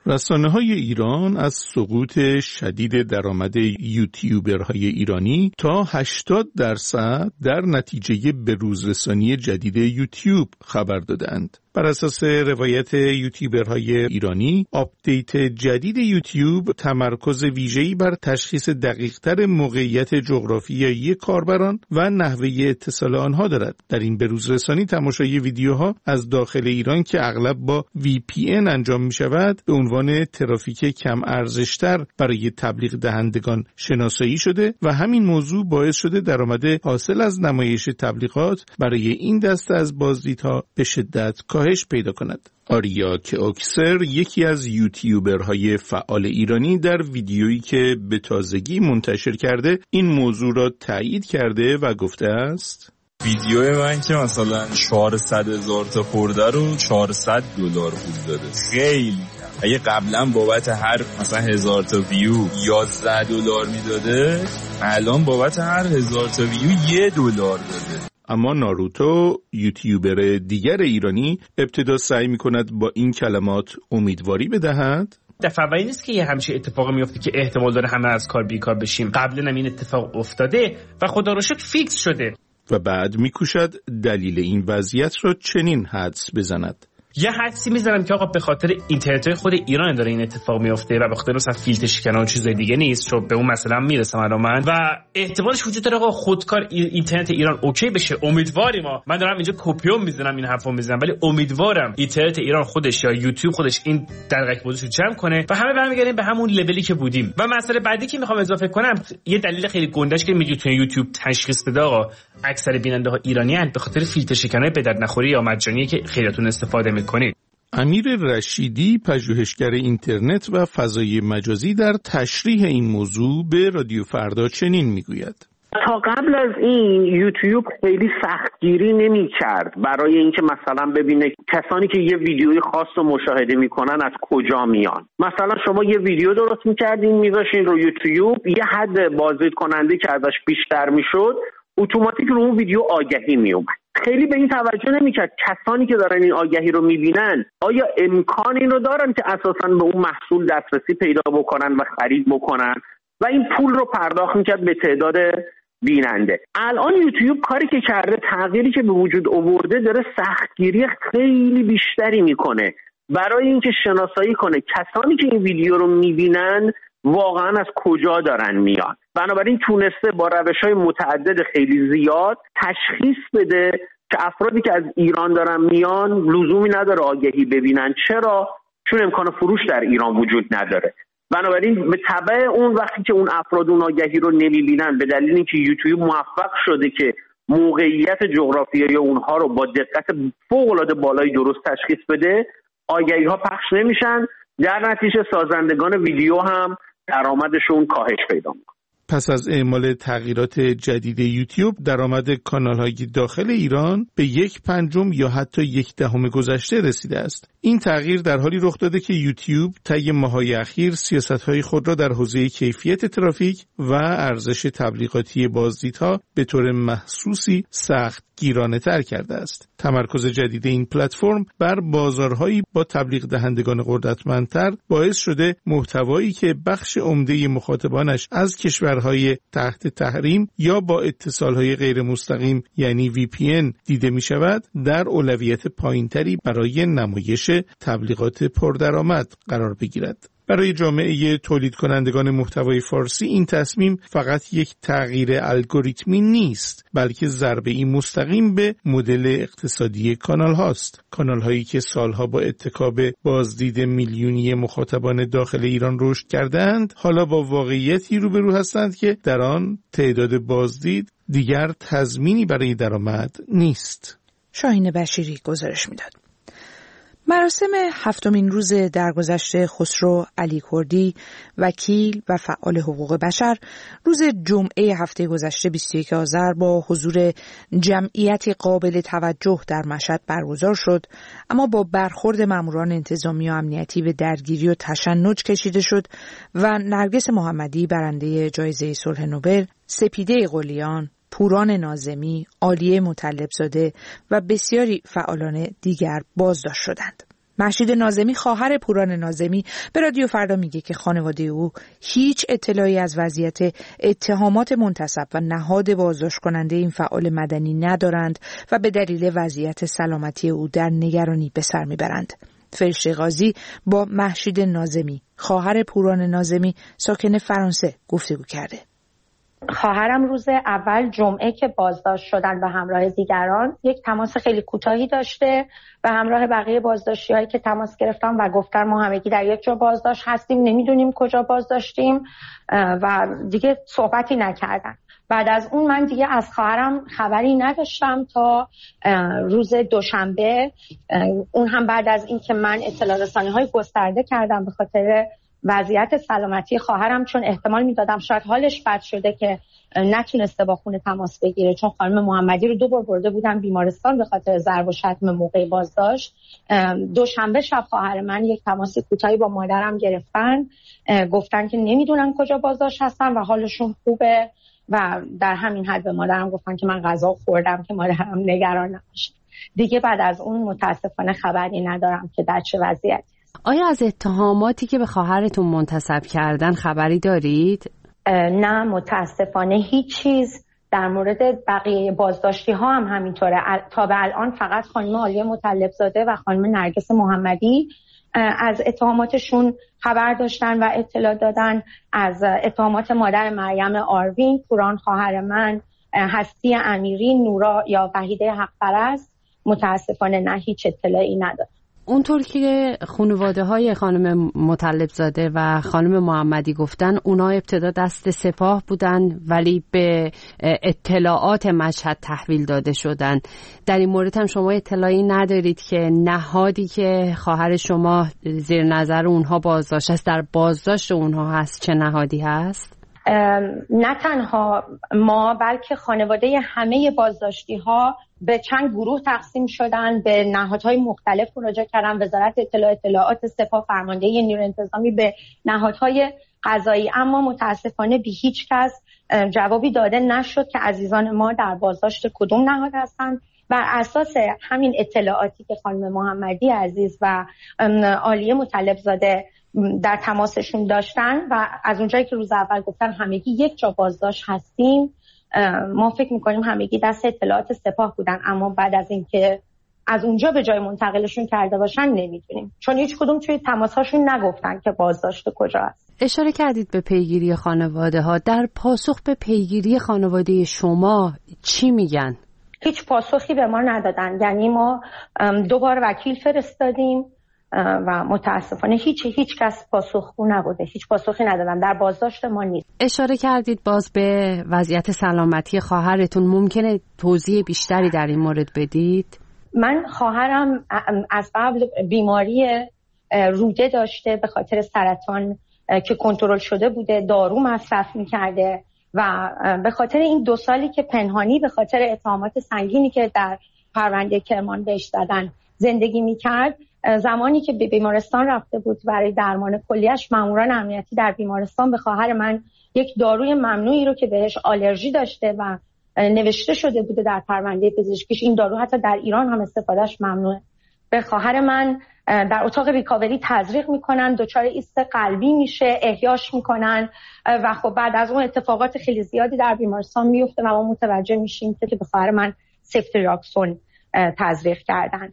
رسانه‌های ایران از سقوط شدید درآمد یوتیوبرهای ایرانی تا هشتاد درصد در نتیجه بروزرسانی جدید یوتیوب خبر دادند. بر اساس روایت یوتیوبرهای ایرانی، آپدیت جدید یوتیوب تمرکز ویژه‌ای بر تشخیص دقیق‌تر موقعیت جغرافیایی کاربران و نحوه اتصال آنها دارد. در این بروزرسانی تماشای ویدیوها از داخل ایران که اغلب با وی پی ان انجام می‌شود، به عنوان ترافیک کم ارزشتر برای تبلیغ دهندگان شناسایی شده و همین موضوع باعث شده درآمد حاصل از نمایش تبلیغات برای این دسته از بازدیدها به شدت کاهش پیدا کند. آریا کئوکسر، یکی از یوتیوبرهای فعال ایرانی، در ویدیویی که به تازگی منتشر کرده این موضوع را تایید کرده و گفته است: ویدیو من که مثلا چهارصد هزار تا خورده رو چهارصد دلار پول داده. خیلی اگه قبلا بابت هر مثلا هزار تا ویو یازده دلار میداده، الان بابت هر هزار تا ویو یه دلار داده. اما ناروتو، یوتیوبر دیگر ایرانی، ابتدا سعی میکند با این کلمات امیدواری بدهد: دفعه اولی نیست که یه همچین اتفاقی میفته که احتمال داره همه از کار بیکار بشیم. قبلا هم این اتفاق افتاده و خدا رو شکر فیکس شده. و بعد میکوشد دلیل این وضعیت را چنین حدس بزند: یه حدسی میزنم که آقا به خاطر اینترنت خود ایران داره این اتفاق میفته و به خاطر مثلا فیلتر شکنان و چیزای دیگه نیست، چون به اون مسئله هم میرسم الان من، و احتمالش وجود داره آقا خودکار اینترنت ایران اوکی بشه. امیدواریم. ما من دارم اینجا کپیوم میزنم این حرفو میزنم، ولی امیدوارم اینترنت ایران خودش یا یوتیوب خودش این دقیق بودشو جمع کنه و همه برمیگردیم به همون لولی که بودیم. و مسئله بعدی که میخوام اضافه کنم، یه دلیل خیلی گندش که میتونه یوتیوب تشخیص بده آقا اکثر بیننده ها ایرانیان، به خاطر فیلتر شکنای به درد نخوری یا مجانی که خیلیاتون استفاده میکنید. امیر رشیدی، پژوهشگر اینترنت و فضای مجازی، در تشریح این موضوع به رادیو فردا چنین میگوید: تا قبل از این یوتیوب خیلی سختگیری نمی کرد برای اینکه مثلا ببینه کسانی که یه ویدیوی خاص رو مشاهده میکنن از کجا میان. مثلا شما یه ویدیو درست میکردین میذاشین رو یوتیوب، یه حد بازدید کننده که ازش بیشتر میشد اتوماتیک رو اون ویدیو آگهی میومد. خیلی به این توجه نمیکرد کسانی که دارن این آگهی رو میبینن آیا امکان این رو دارن که اساساً به اون محصول دسترسی پیدا بکنن و خرید بکنن و این پول رو پرداخت میکرد به تعداد بیننده. الان یوتیوب کاری که کرده، تغییری که به وجود آورده، داره سختگیری خیلی بیشتری میکنه برای اینکه شناسایی کنه کسانی که این ویدیو رو میبینن واقعا از کجا دارن میان. بنابراین تونسته با روش‌های متعدد خیلی زیاد تشخیص بده که افرادی که از ایران دارن میان لزومی نداره آگهی ببینن. چرا؟ چون امکان فروش در ایران وجود نداره. بنابراین به تبع اون وقتی که اون افراد اون آگهی رو نمیبینن، به دلیل اینکه یوتیوب موفق شده که موقعیت جغرافیایی اونها رو با دقت فوق‌العاده بالایی درست تشخیص بده، آگهی ها پخش نمیشن، در نتیجه سازندگان ویدیو هم درآمدشون کاهش پیدا میکنه. پس از اعمال تغییرات جدید یوتیوب، درآمد کانال‌های داخل ایران به یک پنجم یا حتی یک دهم گذشته رسیده است. این تغییر در حالی رخ داده که یوتیوب طی ماه‌های اخیر سیاست‌های خود را در حوزه کیفیت ترافیک و ارزش تبلیغاتی بازدیدها به طور محسوسی سخت گیرانه‌تر کرده است. تمرکز جدید این پلتفرم بر بازارهایی با تبلیغ دهندگان قدرتمندتر باعث شده محتوایی که بخش عمده مخاطبانش از کشورهای تحت تحریم یا با اتصالهای غیر مستقیم یعنی وی پی ان دیده می شود، در اولویت پایینتری برای نمایش تبلیغات پردرآمد قرار بگیرد. برای جامعه تولید کنندگان محتوای فارسی این تصمیم فقط یک تغییر الگوریتمی نیست، بلکه ضربه‌ای مستقیم به مدل اقتصادی کانال هاست. کانال هایی که سالها با اتکا به بازدید میلیونی مخاطبان داخل ایران رشد کردند، حالا با واقعیتی روبرو هستند که در آن تعداد بازدید دیگر تضمینی برای درآمد نیست. شاهین بشیری گزارش میداد. مراسم هفتمین روز درگذشت خسرو علی کردی، وکیل و فعال حقوق بشر، روز جمعه هفته گذشته بیست و یکم آذر با حضور جمعیتی قابل توجه در مشهد برگزار شد، اما با برخورد ماموران انتظامی و امنیتی به درگیری و تشنج کشیده شد و نرگس محمدی، برنده جایزه صلح نوبل، سپیده قلیان، پوران ناظمی، عالیه مطلبزاده و بسیاری فعالان دیگر بازداشت شدند. مهشید ناظمی خواهر پوران ناظمی به رادیو فردا میگه که خانواده او هیچ اطلاعی از وضعیت اتهامات منتسب و نهاد بازداشت کننده این فعال مدنی ندارند و به دلیل وضعیت سلامتی او در نگرانی به سر میبرند. فرشته قاضی با مهشید ناظمی خواهر پوران ناظمی ساکن فرانسه گفتگو کرده. خواهرم روز اول جمعه که بازداشت شدن به همراه دیگران یک تماس خیلی کوتاهی داشته و همراه بقیه بازداشتی‌هایی که تماس گرفتن و گفتن ما همگی در یک جا بازداشت هستیم، نمیدونیم کجا بازداشتیم و دیگه صحبتی نکردن. بعد از اون من دیگه از خواهرم خبری نداشتم تا روز دوشنبه، اون هم بعد از این که من اطلاع رسانی‌های گسترده کردم به خاطر وضعیت سلامتی خواهرم، چون احتمال میدادم شاید حالش بد شده که نتونسته با خونه تماس بگیره، چون خانم محمدی رو دو بار برده بودن بیمارستان به خاطر ضرب و شتم موقع بازداشت. دوشنبه شب خواهر من یک تماس کوتاهی با مادرم گرفتن، گفتن که نمیدونن کجا بازداشت هستن و حالشون خوبه و در همین حد به مادرم گفتن که من غذا خوردم که مادرم نگران نباشه. دیگه بعد از اون متاسفانه خبری ندارم که در چه وضعیتی. آیا از اتهاماتی که به خواهرتون منتسب کردن خبری دارید؟ نه متاسفانه هیچ چیز. در مورد بقیه بازداشتی ها هم همینطوره. تا به الان فقط خانم عالیه مطلب زاده و خانم نرگس محمدی از اتهاماتشون خبر داشتن و اطلاع دادن. از اتهامات مادر مریم آروین، پوران خواهر من، هستی امیری، نورا یا وحیده حق‌پرست متاسفانه نه، هیچ اطلاعی ندارم. اونطور که خانواده های خانم مطلب زاده و خانم محمدی گفتن، اونا ابتدا دست سپاه بودن ولی به اطلاعات مشهد تحویل داده شدن. در این مورد هم شما اطلاعی ندارید که نهادی که خواهر شما زیر نظر اونها بازداشت است در بازداشت اونها هست چه نهادی هست؟ نه تنها ما بلکه خانواده همه بازداشتی ها به چند گروه تقسیم شدن، به نهادهای مختلف مراجعه کردن، وزارت اطلاع اطلاعات، سپاه، فرماندهی نیروی انتظامی، به نهادهای قضایی، اما متاسفانه به هیچ کس جوابی داده نشد که عزیزان ما در بازداشت کدوم نهاد هستند. بر اساس همین اطلاعاتی که خانم محمدی عزیز و عالیه مطلب زاده در تماسشون داشتن و از اونجایی که روز اول گفتن همگی یک جا بازداشت هستیم، ما فکر میکنیم همگی دست اطلاعات سپاه بودن، اما بعد از اینکه از اونجا به جای منتقلشون کرده باشن نمیدونیم، چون هیچ کدوم توی تماساشون نگفتن که بازداشت کجا است. اشاره کردید به پیگیری خانواده ها. در پاسخ به پیگیری خانواده شما چی میگن؟ هیچ پاسخی به ما ندادن. یعنی ما دو بار وکیل فرستادیم و متاسفانه هیچ هیچ کس پاسخگو نبوده، هیچ پاسخی ندادن، در بازداشت ما نیست. اشاره کردید باز به وضعیت سلامتی خواهرتون، ممکنه توضیح بیشتری در این مورد بدید؟ من خواهرم از قبل بیماری روده داشته به خاطر سرطان که کنترل شده بوده، دارو مصرف می‌کرده و به خاطر این دو سالی که پنهانی به خاطر اتهامات سنگینی که در پرونده کرمان بهش زدن زندگی می‌کرد، زمانی که به بیمارستان رفته بود برای درمان کلیش، ماموران امنیتی در بیمارستان به خواهر من یک داروی ممنوعی رو که بهش آلرژی داشته و نوشته شده بوده در پرونده پزشکیش، این دارو حتی در ایران هم استفادهش ممنوعه، به خواهر من در اتاق ریکاوری تزریق میکنن، دچار ایست قلبی میشه، احیاش میکنن و خب بعد از اون اتفاقات خیلی زیادی در بیمارستان میفته و ما متوجه میشیم که به خواهر من سفتریاکسون تزریق کردن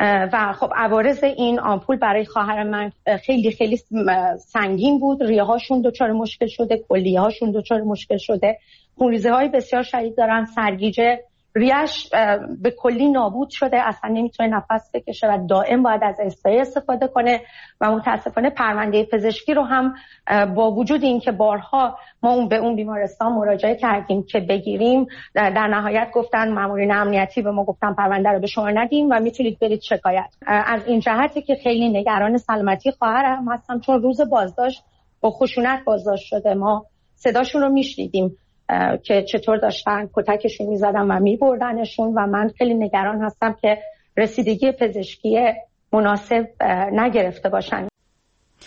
و خب عوارض این آمپول برای خواهر من خیلی خیلی سنگین بود. ریه هاشون دچار مشکل شده، کلیه هاشون دچار مشکل شده، خونریزی های بسیار شدید دارن، سرگیجه، ریش به کلی نابود شده، اصلا نمیتونه نفس بکشه و دائم باید از اسپری استفاده کنه و متاسفانه پرونده پزشکی رو هم با وجود این که بارها ما اون به اون بیمارستان مراجعه کردیم که بگیریم، در نهایت گفتن مامورین امنیتی به ما گفتن پرونده رو به شما ندیم و میتونید برید شکایت. از این جهتی که خیلی نگران سلامتی خواهرم هستم، چون روز بازداشت با خشونت بازداشت شده، ما صداشون رو میشنیدیم که چطور داشتن کتکشون میزدن و میبردنشون و من خیلی نگران هستم که رسیدگی پزشکی مناسب نگرفته باشن.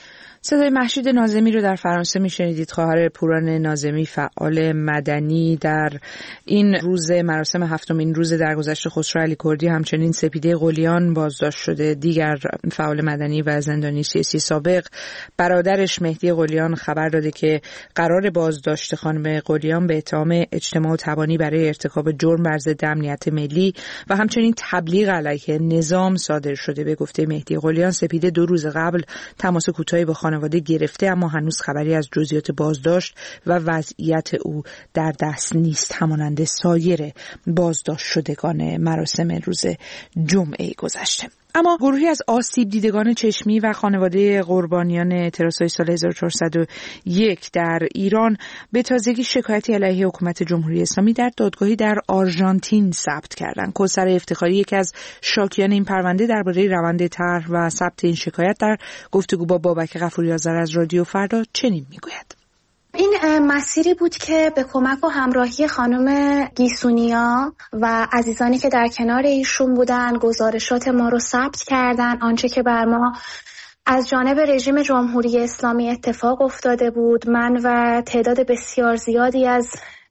صدای مهشید ناظمی رو در فرانسه میشنیدید. خواهر پوران ناظمی فعال مدنی در این روز مراسم هفتمین روز درگذشت خسرو علی کردی همچنین سپیده قلیان بازداشت شده. دیگر فعال مدنی و زندانی سیاسی سابق برادرش مهدی قلیان خبر داده که قرار بازداشت خانم قلیان به اتهام اجتماع تبانی برای ارتکاب جرم بر ضد امنیت ملی و همچنین تبلیغ علیه نظام صادر شده. به گفته مهدی قلیان سپیده دو روز قبل تماس کوتاهی با خانواده گرفته اما هنوز خبری از جزئیات بازداشت و وضعیت او در دست نیست، همانند سایر بازداشت شدگان مراسم روز جمعه گذشته. اما گروهی از آسیب دیدگان چشمی و خانواده قربانیان اعتراضهای سال هزار و چهارصد و یک در ایران به تازگی شکایتی علیه حکومت جمهوری اسلامی در دادگاهی در آرژانتین ثبت کردند. کوثر افتخاری یکی از شاکیان این پرونده درباره روند طرح و ثبت این شکایت در گفتگو با بابک غفوری آذر از رادیو فردا چنین میگوید: این مسیری بود که به کمک و همراهی خانم گیسونیا و عزیزانی که در کنار ایشون بودن گزارشات ما رو ثبت کردن. آنچه که بر ما از جانب رژیم جمهوری اسلامی اتفاق افتاده بود، من و تعداد بسیار زیادی از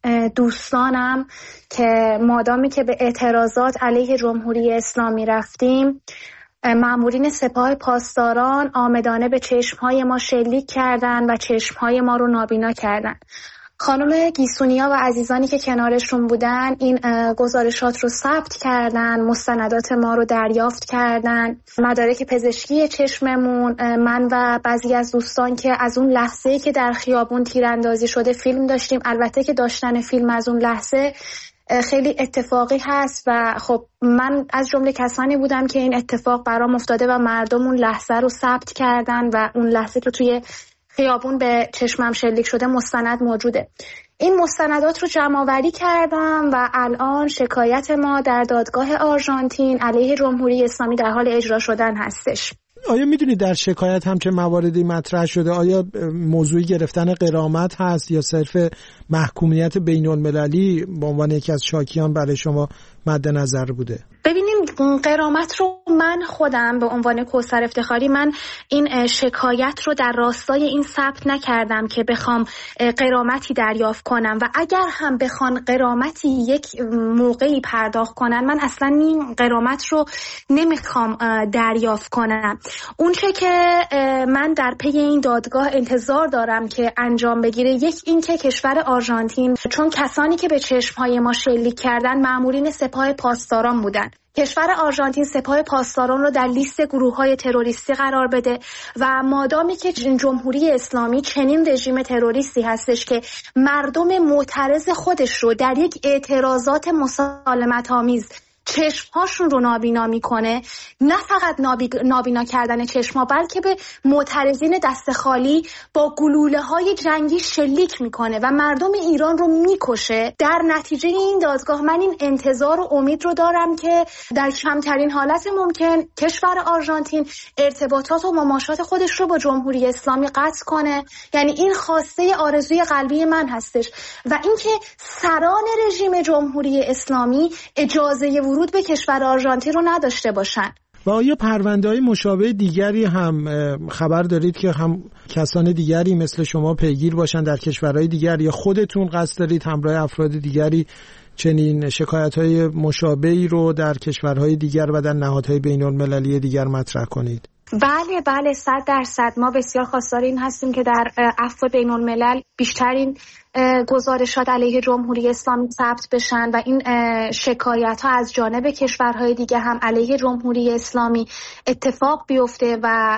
دوستانم که مادامی که به اعتراضات علیه جمهوری اسلامی رفتیم، مامورین سپاه پاسداران آمدانه به چشمهای ما شلیک کردند و چشمهای ما رو نابینا کردند. خانم گیسونیا و عزیزانی که کنارشون بودن این گزارشات رو ثبت کردن، مستندات ما رو دریافت کردن، مدارک پزشکی چشممون. من و بعضی از دوستان که از اون لحظه‌ای که در خیابون تیراندازی شده فیلم داشتیم، البته که داشتن فیلم از اون لحظه خیلی اتفاقی هست و خب من از جمله کسانی بودم که این اتفاق برام افتاده و مردم اون لحظه رو ثبت کردن و اون لحظه که توی خیابون به چشمم شلیک شده مستند موجوده. این مستندات رو جمع آوری کردم و الان شکایت ما در دادگاه آرژانتین علیه جمهوری اسلامی در حال اجرا شدن هستش. آیا میدونید در شکایت هم چه مواردی مطرح شده؟ آیا موضوعی گرفتن غرامت هست یا صرف محکومیت بین المللی به عنوان یکی از شاکیان برای شما مد نظر بوده؟ ببینیم غرامت رو من خودم به عنوان کوثر افتخاری من این شکایت رو در راستای این ثبت نکردم که بخوام غرامتی دریافت کنم و اگر هم بخوان غرامتی یک موقعی پرداخت کنن من اصلا این غرامت رو نمیخوام دریافت کنم. اون چه که من در پی این دادگاه انتظار دارم که انجام بگیره، یک این که کشور آرژانتین، چون کسانی که به چشمهای ما شلیک کردن مامورین سپاه پاسداران بودن، کشور آرژانتین سپاه پاسداران رو در لیست گروه‌های تروریستی قرار بده و مادامی که جمهوری اسلامی چنین رژیم تروریستی هستش که مردم معترض خودش رو در یک اعتراضات مسالمت‌آمیز چشمهاشون رو نابینا میکنه، نه فقط نابی... نابینا کردن چشمها بلکه به معترضین دست خالی با گلوله های جنگی شلیک میکنه و مردم ایران رو میکشه. در نتیجه این دادگاه من این انتظار و امید رو دارم که در کمترین حالت ممکن کشور آرژانتین ارتباطات و مماشات خودش رو با جمهوری اسلامی قطع کنه. یعنی این خواسته آرزوی قلبی من هستش و اینکه سران رژیم جمهوری اسلامی اجازه ورود به کشور آرژانتین رو نداشته باشن. و آیا پرونده‌های مشابه دیگری هم خبر دارید که هم کسان دیگری مثل شما پیگیر باشن در کشورهای دیگر، یا خودتون قصد دارید همراه افراد دیگری چنین شکایت‌های مشابهی رو در کشورهای دیگر و در نهادهای بین‌المللی دیگر مطرح کنید؟ بله بله صد درصد ما بسیار خواستار این هستیم که در عفو بین الملل بیشترین گزارشات علیه جمهوری اسلامی ثبت بشن و این شکایت ها از جانب کشورهای دیگه هم علیه جمهوری اسلامی اتفاق بیفته و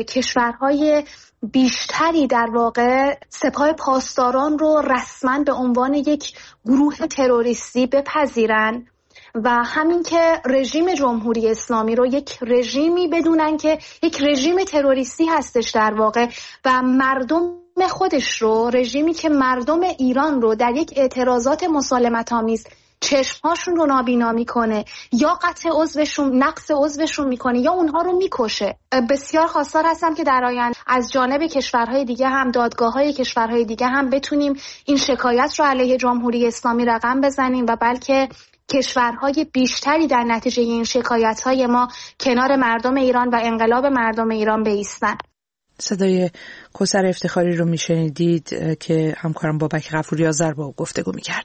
کشورهای بیشتری در واقع سپاه پاسداران رو رسما به عنوان یک گروه تروریستی بپذیرن و همین که رژیم جمهوری اسلامی رو یک رژیمی بدونن که یک رژیم تروریستی هستش در واقع و مردم خودش رو، رژیمی که مردم ایران رو در یک اعتراضات مسالمت‌آمیز چشمهاشون رو نابینا میکنه یا قطع عضوشون نقص عضوشون میکنه یا اونها رو میکشه. بسیار خواستار هستم که در آینده از جانب کشورهای دیگه هم دادگاه‌های کشورهای دیگه هم بتونیم این شکایت رو علیه جمهوری اسلامی رقم بزنیم و بلکه کشورهای بیشتری در نتیجه این شکایت‌های ما کنار مردم ایران و انقلاب مردم ایران بایستن. صدای کوثر افتخاری رو میشنیدید که همکارم بابک غفوری آذر با گفتگو میکرد.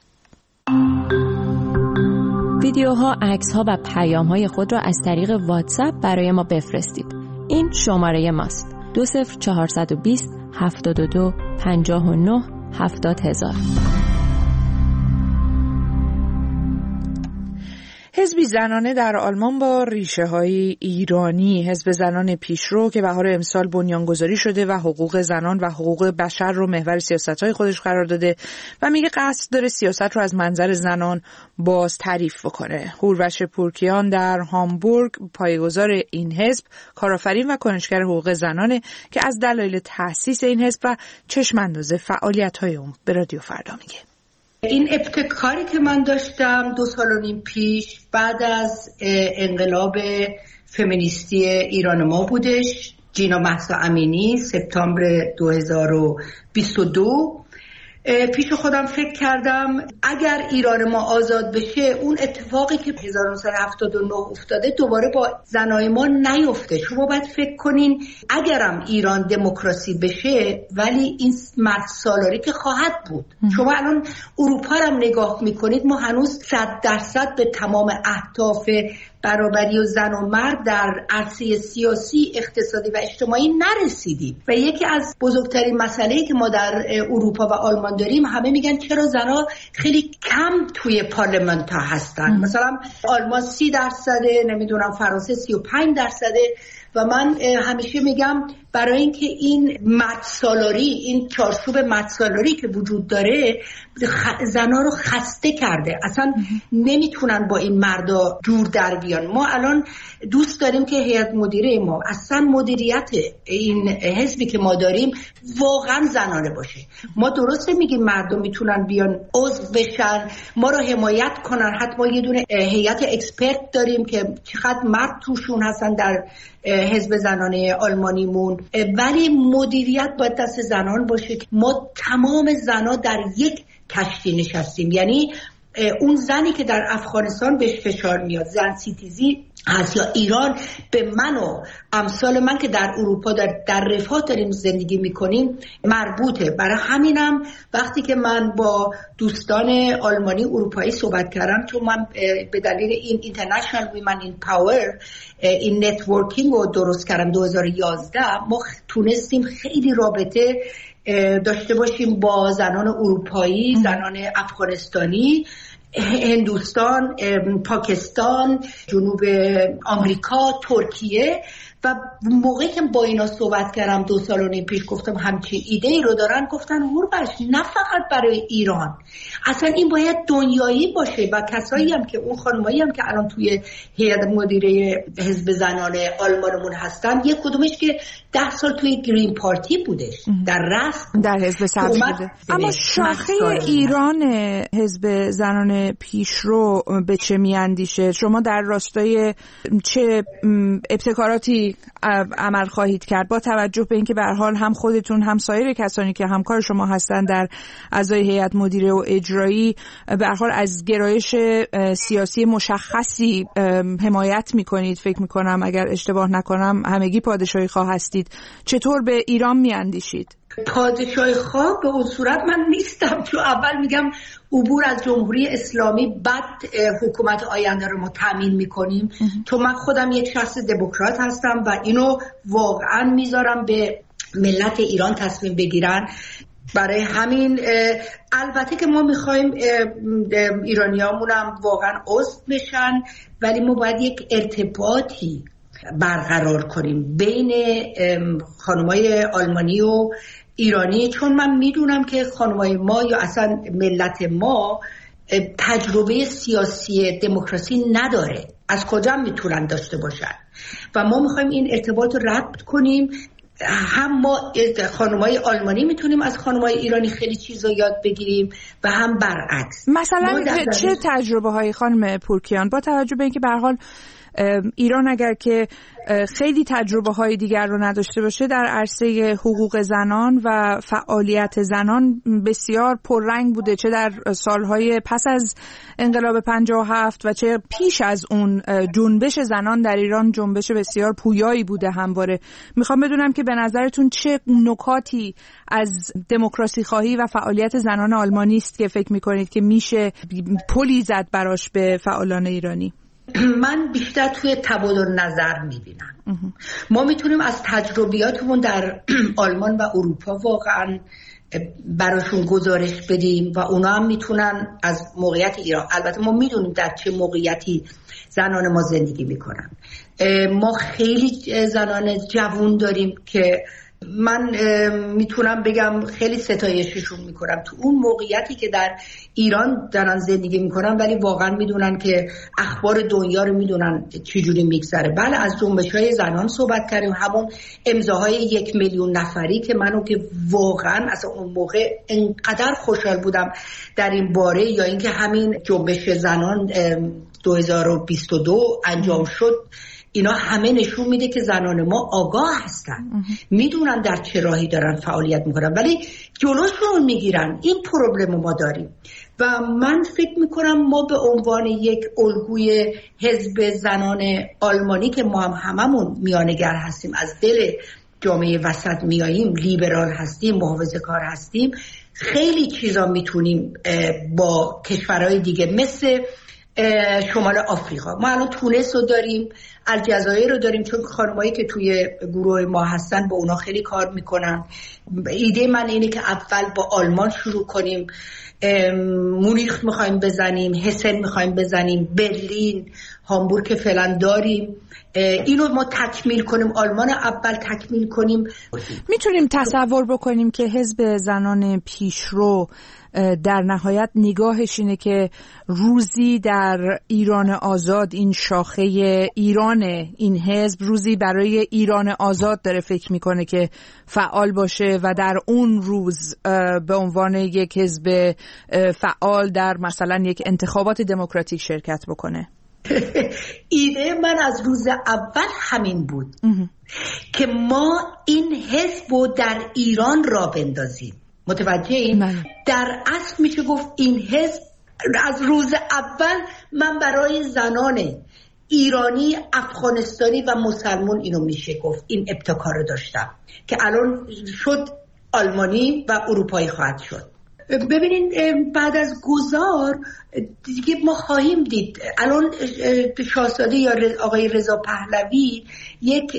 ویدیوها، عکس‌ها و پیام‌های خود را از طریق واتساپ برای ما بفرستید. این شماره ماست: دو صفر چهارصد و بیست هفتاد و دو پنجاه و نه هفتاد هزار. حزبی زنانه در آلمان با ریشه‌های ایرانی، حزب زنان پیشرو که بهار امسال بنیانگذاری شده و حقوق زنان و حقوق بشر رو محور سیاست‌های خودش قرار داده و میگه قصد داره سیاست رو از منظر زنان باز تعریف بکنه. هوروش پورکیان در هامبورگ پایه‌گذار این حزب، کارآفرین و کنشگر حقوق زنانه که از دلایل تأسیس این حزب و چشم‌انداز فعالیت‌های اون به رادیو فردا میگه. این ابتکاری که من داشتم دو سال و نیم پیش بعد از انقلاب فمینیستی ایران ما بودش، جینا مهسا امینی، سپتامبر دو هزار و بیست و دو. پیش خودم فکر کردم اگر ایران ما آزاد بشه اون اتفاقی که هزار و نهصد و هفتاد و نه افتاده دوباره با زنای ما نیفته. شما باید فکر کنین اگرم ایران دموکراسی بشه ولی این مرد سالاری که خواهد بود. شما الان اروپا رو نگاه میکنید، ما هنوز صد درصد به تمام اهداف برابری و زن و مرد در عرصه سیاسی، اقتصادی و اجتماعی نرسیدیم و یکی از بزرگترین مسائلی که ما در اروپا و آلمان داریم، همه میگن چرا زنها خیلی کم توی پارلمان ها هستن. ام. مثلا آلمان سی درصده، نمیدونم فرانسه سی و پنج درصده و من همیشه میگم برای اینکه این مردسالاری، این چارچوب مردسالاری که وجود داره زنها رو خسته کرده، اصلا نمیتونن با این مردا جور در بیان. ما الان دوست داریم که هیئت مدیره ما اصلا مدیریت این حزبی که ما داریم واقعا زنانه باشه. ما درسته میگیم مردم میتونن بیان عضو بشن، ما رو حمایت کنن، حتی یه دونه هیئت اکسپرت داریم که چقدر مرد توشون هستن در حزب زنانه آلمانیمون، ولی مدیریت باید دست زنان باشه. ما تمام زنها در یک کشتی نشستیم، یعنی اون زنی که در افغانستان بهش فشار میاد، زن سیتیزی هست، یا ایران به من و امثال من که در اروپا در, در رفاه داریم زندگی میکنیم مربوطه. برای همینم وقتی که من با دوستان آلمانی اروپایی صحبت کردم، چون من به دلیل این International Women in Power این نتورکینگ رو درست کردم دو هزار و یازده، ما تونستیم خیلی رابطه داشته باشیم با زنان اروپایی، زنان افغانستانی، هندوستان، پاکستان، جنوب آمریکا، ترکیه. و موقعی که با اینا صحبت کردم دو سال و نیم پیش، گفتم همچین ایده ای رو دارن، گفتن هوربش نه فقط برای ایران، اصلا این باید دنیایی باشه. و کسایی هم که اون خانمایی هم که الان توی هیئت مدیره حزب زنان آلمانمون هستن، یک کدومش که ده سال توی گرین پارتی بودش، در رسم در حزب سبز بوده. اما شاخه ایران حزب زنان پیشرو به چه میاندیشه؟ شما در راستای چه ابتکاراتی عمل خواهید کرد با توجه به اینکه به هر حال هم خودتون هم سایر کسانی که همکار شما هستن در اعضای هیئت مدیره و اجرایی به هر حال از گرایش سیاسی مشخصی حمایت میکنید؟ فکر میکنم اگر اشتباه نکنم همگی پادشاهی خواه هستید. چطور به ایران میاندیشید؟ پادشاهی خواه به اون صورت من نیستم، چون اول میگم عبور از جمهوری اسلامی، بعد حکومت آینده رو ما تامین میکنیم. چون من خودم یک شخص دموکرات هستم و اینو واقعا میذارم به ملت ایران تصمیم بگیرن. برای همین البته که ما میخوایم ایرانیامون هم واقعا عضو بشن، ولی ما باید یک ارتباطی برقرار کنیم بین خانمای آلمانی و ایرانی، چون من میدونم که خانمای ما یا اصلا ملت ما تجربه سیاسی دموکراسی نداره. از کجا میتونن داشته باشن؟ و ما میخوایم این ارتباط رو ربط کنیم. هم ما خانمای آلمانی میتونیم از خانمای ایرانی خیلی چیزا یاد بگیریم و هم برعکس. مثلا چه تجربه های خانم پورکیان با توجه به اینکه به هر حال ایران اگر که خیلی تجربه های دیگر رو نداشته باشه در عرصه حقوق زنان و فعالیت زنان بسیار پررنگ بوده، چه در سالهای پس از انقلاب پنجاه و هفت و چه پیش از اون. جنبش زنان در ایران جنبش بسیار پویایی بوده همواره. میخوام بدونم که به نظرتون چه نکاتی از دموکراسی خواهی و فعالیت زنان آلمانی است که فکر میکنید که میشه پلی زد براش به فعالان ایرانی؟ من بیشتر توی تبادل نظر میبینم. ما میتونیم از تجربیاتمون در آلمان و اروپا واقعا براشون گزارش بدیم و اونا هم میتونن از موقعیت ایران. البته ما میدونیم در چه موقعیتی زنان ما زندگی میکنن. ما خیلی زنان جوان داریم که من میتونم بگم خیلی ستایششون میکنم تو اون موقعیتی که در ایران دارن زندگی میکنن، ولی واقعا میدونن که اخبار دنیا رو میدونن چجوری میگذره. بله، از جنبش‌های زنان صحبت کردیم، همون امضاهای یک میلیون نفری که منو که واقعا از اون موقع انقدر خوشحال بودم در این باره، یا اینکه همین جنبش زنان دو هزار و بیست و دو انجام شد. اینا همه نشون میده که زنان ما آگاه هستن، میدونن در چه راهی دارن فعالیت میکنن، ولی جلوشون میگیرن. این پروبلم ما داریم و من فکر میکنم ما به عنوان یک الگوی حزب زنان آلمانی که ما هم هممون میانگر هستیم، از دل جامعه وسط میاییم، لیبرال هستیم، محافظه‌کار هستیم، خیلی چیزا میتونیم با کشورهای دیگه مثل شمال آفریقا. ما الان تونس رو داریم، الجزایر رو داریم، چون خانمایی که توی گروه ما هستن با اونا خیلی کار میکنن. ایده من اینه که اول با آلمان شروع کنیم، مونیخ میخوایم بزنیم، هسن میخوایم بزنیم، برلین، هامبورگ که فعلا داریم، اینو ما تکمیل کنیم، آلمان اول تکمیل کنیم. میتونیم تصور بکنیم که حزب زنان پیشرو در نهایت نگاهش اینه که روزی در ایران آزاد، این شاخه ایران این حزب، روزی برای ایران آزاد داره فکر میکنه که فعال باشه و در اون روز به عنوان یک حزب فعال در مثلا یک انتخابات دموکراتیک شرکت بکنه. ایده من از روز اول همین بود که ما این حزب رو در ایران را بندازیم. متوجه این؟ در اصل میشه گفت این حزب از روز اول من برای زنان ایرانی، افغانستانی و مسلمان اینو میشه گفت این ابتکار رو داشتم که الان شد آلمانی و اروپایی خواهد شد. ببینین بعد از گذار دیگه ما خواهیم دید. الان شاهزاده یا آقای رضا پهلوی یک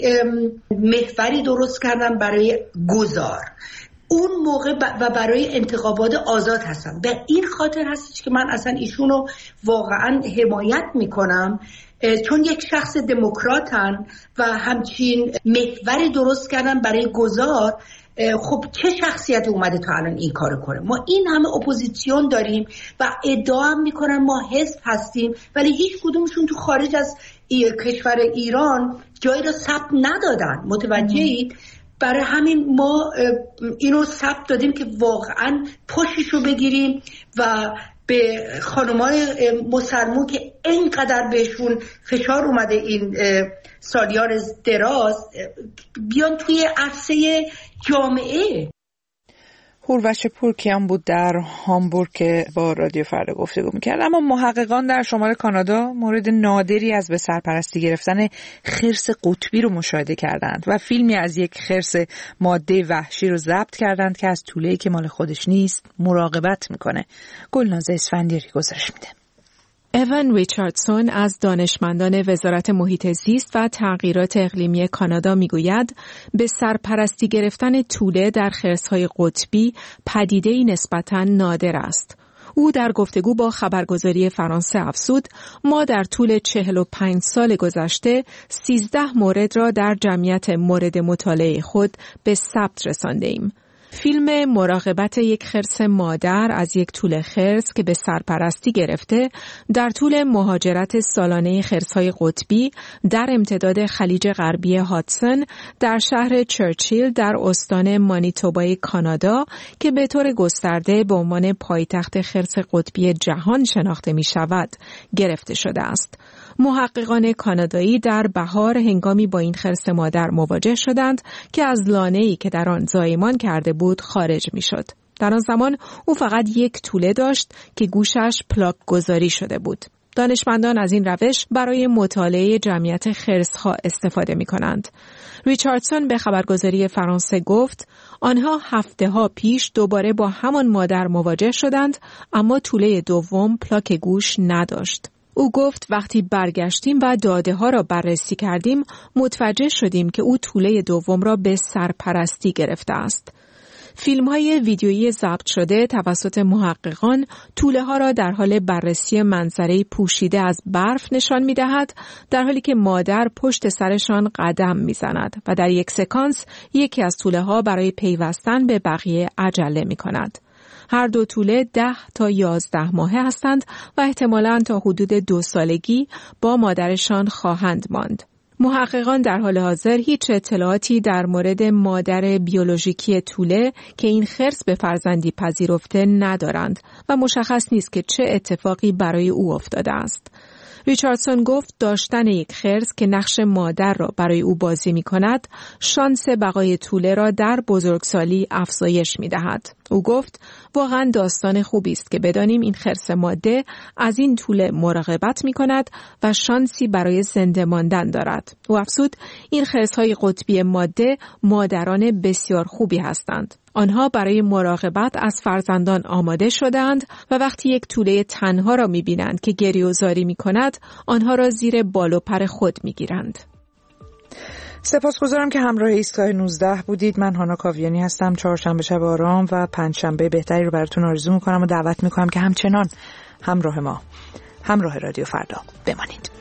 محوری درست کردن برای گذار، اون موقع و برای انتخابات آزاد هستن. به این خاطر هستش که من اصلا ایشونو واقعا حمایت میکنم، چون یک شخص دموکراتن و همچین محوری درست کردن برای گذار. خب چه شخصیت اومده تا الان این کارو کنه؟ ما این همه اپوزیسیون داریم و ادعا هم میکنن ما حزب هستیم، ولی هیچ کدومشون تو خارج از کشور ایران جایی را ثبت ندادن. متوجهید؟ برای همین ما اینو ثبت دادیم که واقعا پشتشو بگیریم و به خانمای مسلمون که اینقدر بهشون فشار اومده این سالیان دراز بیان توی عرصه جامعه. هوروش پورکیان بود در هامبورگ که با رادیو فردا گفتگو میکرد. اما محققان در شمال کانادا مورد نادری از به سرپرستی گرفتن خرس قطبی رو مشاهده کردند و فیلمی از یک خرس ماده وحشی رو ضبط کردند که از توله‌ای که مال خودش نیست مراقبت میکنه. گلناز اسفندیاری گزارش میده. ایوان ریچاردسون از دانشمندان وزارت محیط زیست و تغییرات اقلیمی کانادا میگوید به سرپرستی گرفتن توله در خرس‌های قطبی پدیده‌ای نسبتاً نادر است. او در گفتگو با خبرگزاری فرانسه افزود ما در طول چهل و پنج سال گذشته سیزده مورد را در جمعیت مورد مطالعه خود به ثبت رسانده‌ایم. فیلم مراقبت یک خرس مادر از یک توله خرس که به سرپرستی گرفته در طول مهاجرت سالانه خرس‌های قطبی در امتداد خلیج غربی هاتسون در شهر چرچیل در استان مانیتوبای کانادا که به طور گسترده به عنوان پایتخت خرس قطبی جهان شناخته می شود گرفته شده است. محققان کانادایی در بهار هنگامی با این خرس مادر مواجه شدند که از لانه‌ای که در آن زایمان کرده بود خارج می‌شد. در آن زمان او فقط یک توله داشت که گوشش پلاک گذاری شده بود. دانشمندان از این روش برای مطالعه جمعیت خرس‌ها استفاده می‌کنند. ریچاردسون به خبرگزاری فرانسه گفت آنها هفته‌ها پیش دوباره با همان مادر مواجه شدند اما توله دوم پلاک گوش نداشت. او گفت وقتی برگشتیم و داده ها را بررسی کردیم متوجه شدیم که او توله دوم را به سرپرستی گرفته است. فیلم های ویدیویی ضبط شده توسط محققان توله ها را در حال بررسی منظره پوشیده از برف نشان می دهد در حالی که مادر پشت سرشان قدم می زند و در یک سکانس یکی از توله ها برای پیوستن به بقیه عجله می کند. هر دو توله ده تا یازده ماهه هستند و احتمالاً تا حدود دو سالگی با مادرشان خواهند ماند. محققان در حال حاضر هیچ اطلاعاتی در مورد مادر بیولوژیکی توله که این خرس به فرزندی پذیرفته ندارند و مشخص نیست که چه اتفاقی برای او افتاده است. ریچاردسون گفت داشتن یک خرس که نقش مادر را برای او بازی می کند شانس بقای توله را در بزرگسالی افزایش می دهد. او گفت واقعا داستان خوبی است که بدانیم این خرس ماده از این توله مراقبت می کند و شانسی برای زنده ماندن دارد. او افزود این خرس‌های قطبی ماده مادران بسیار خوبی هستند. آنها برای مراقبت از فرزندان آماده شدند و وقتی یک توله تنها را می بینند که گریه و زاری می کند آنها را زیر بال و پر خود می گیرند. سپاسگزارم که همراه ایستگاه نوزده بودید. من هانا کاویانی هستم. چهارشنبه شب آرام و پنجشنبه بهتری رو براتون آرزو میکنم و دعوت میکنم که همچنان همراه ما، همراه رادیو فردا بمانید.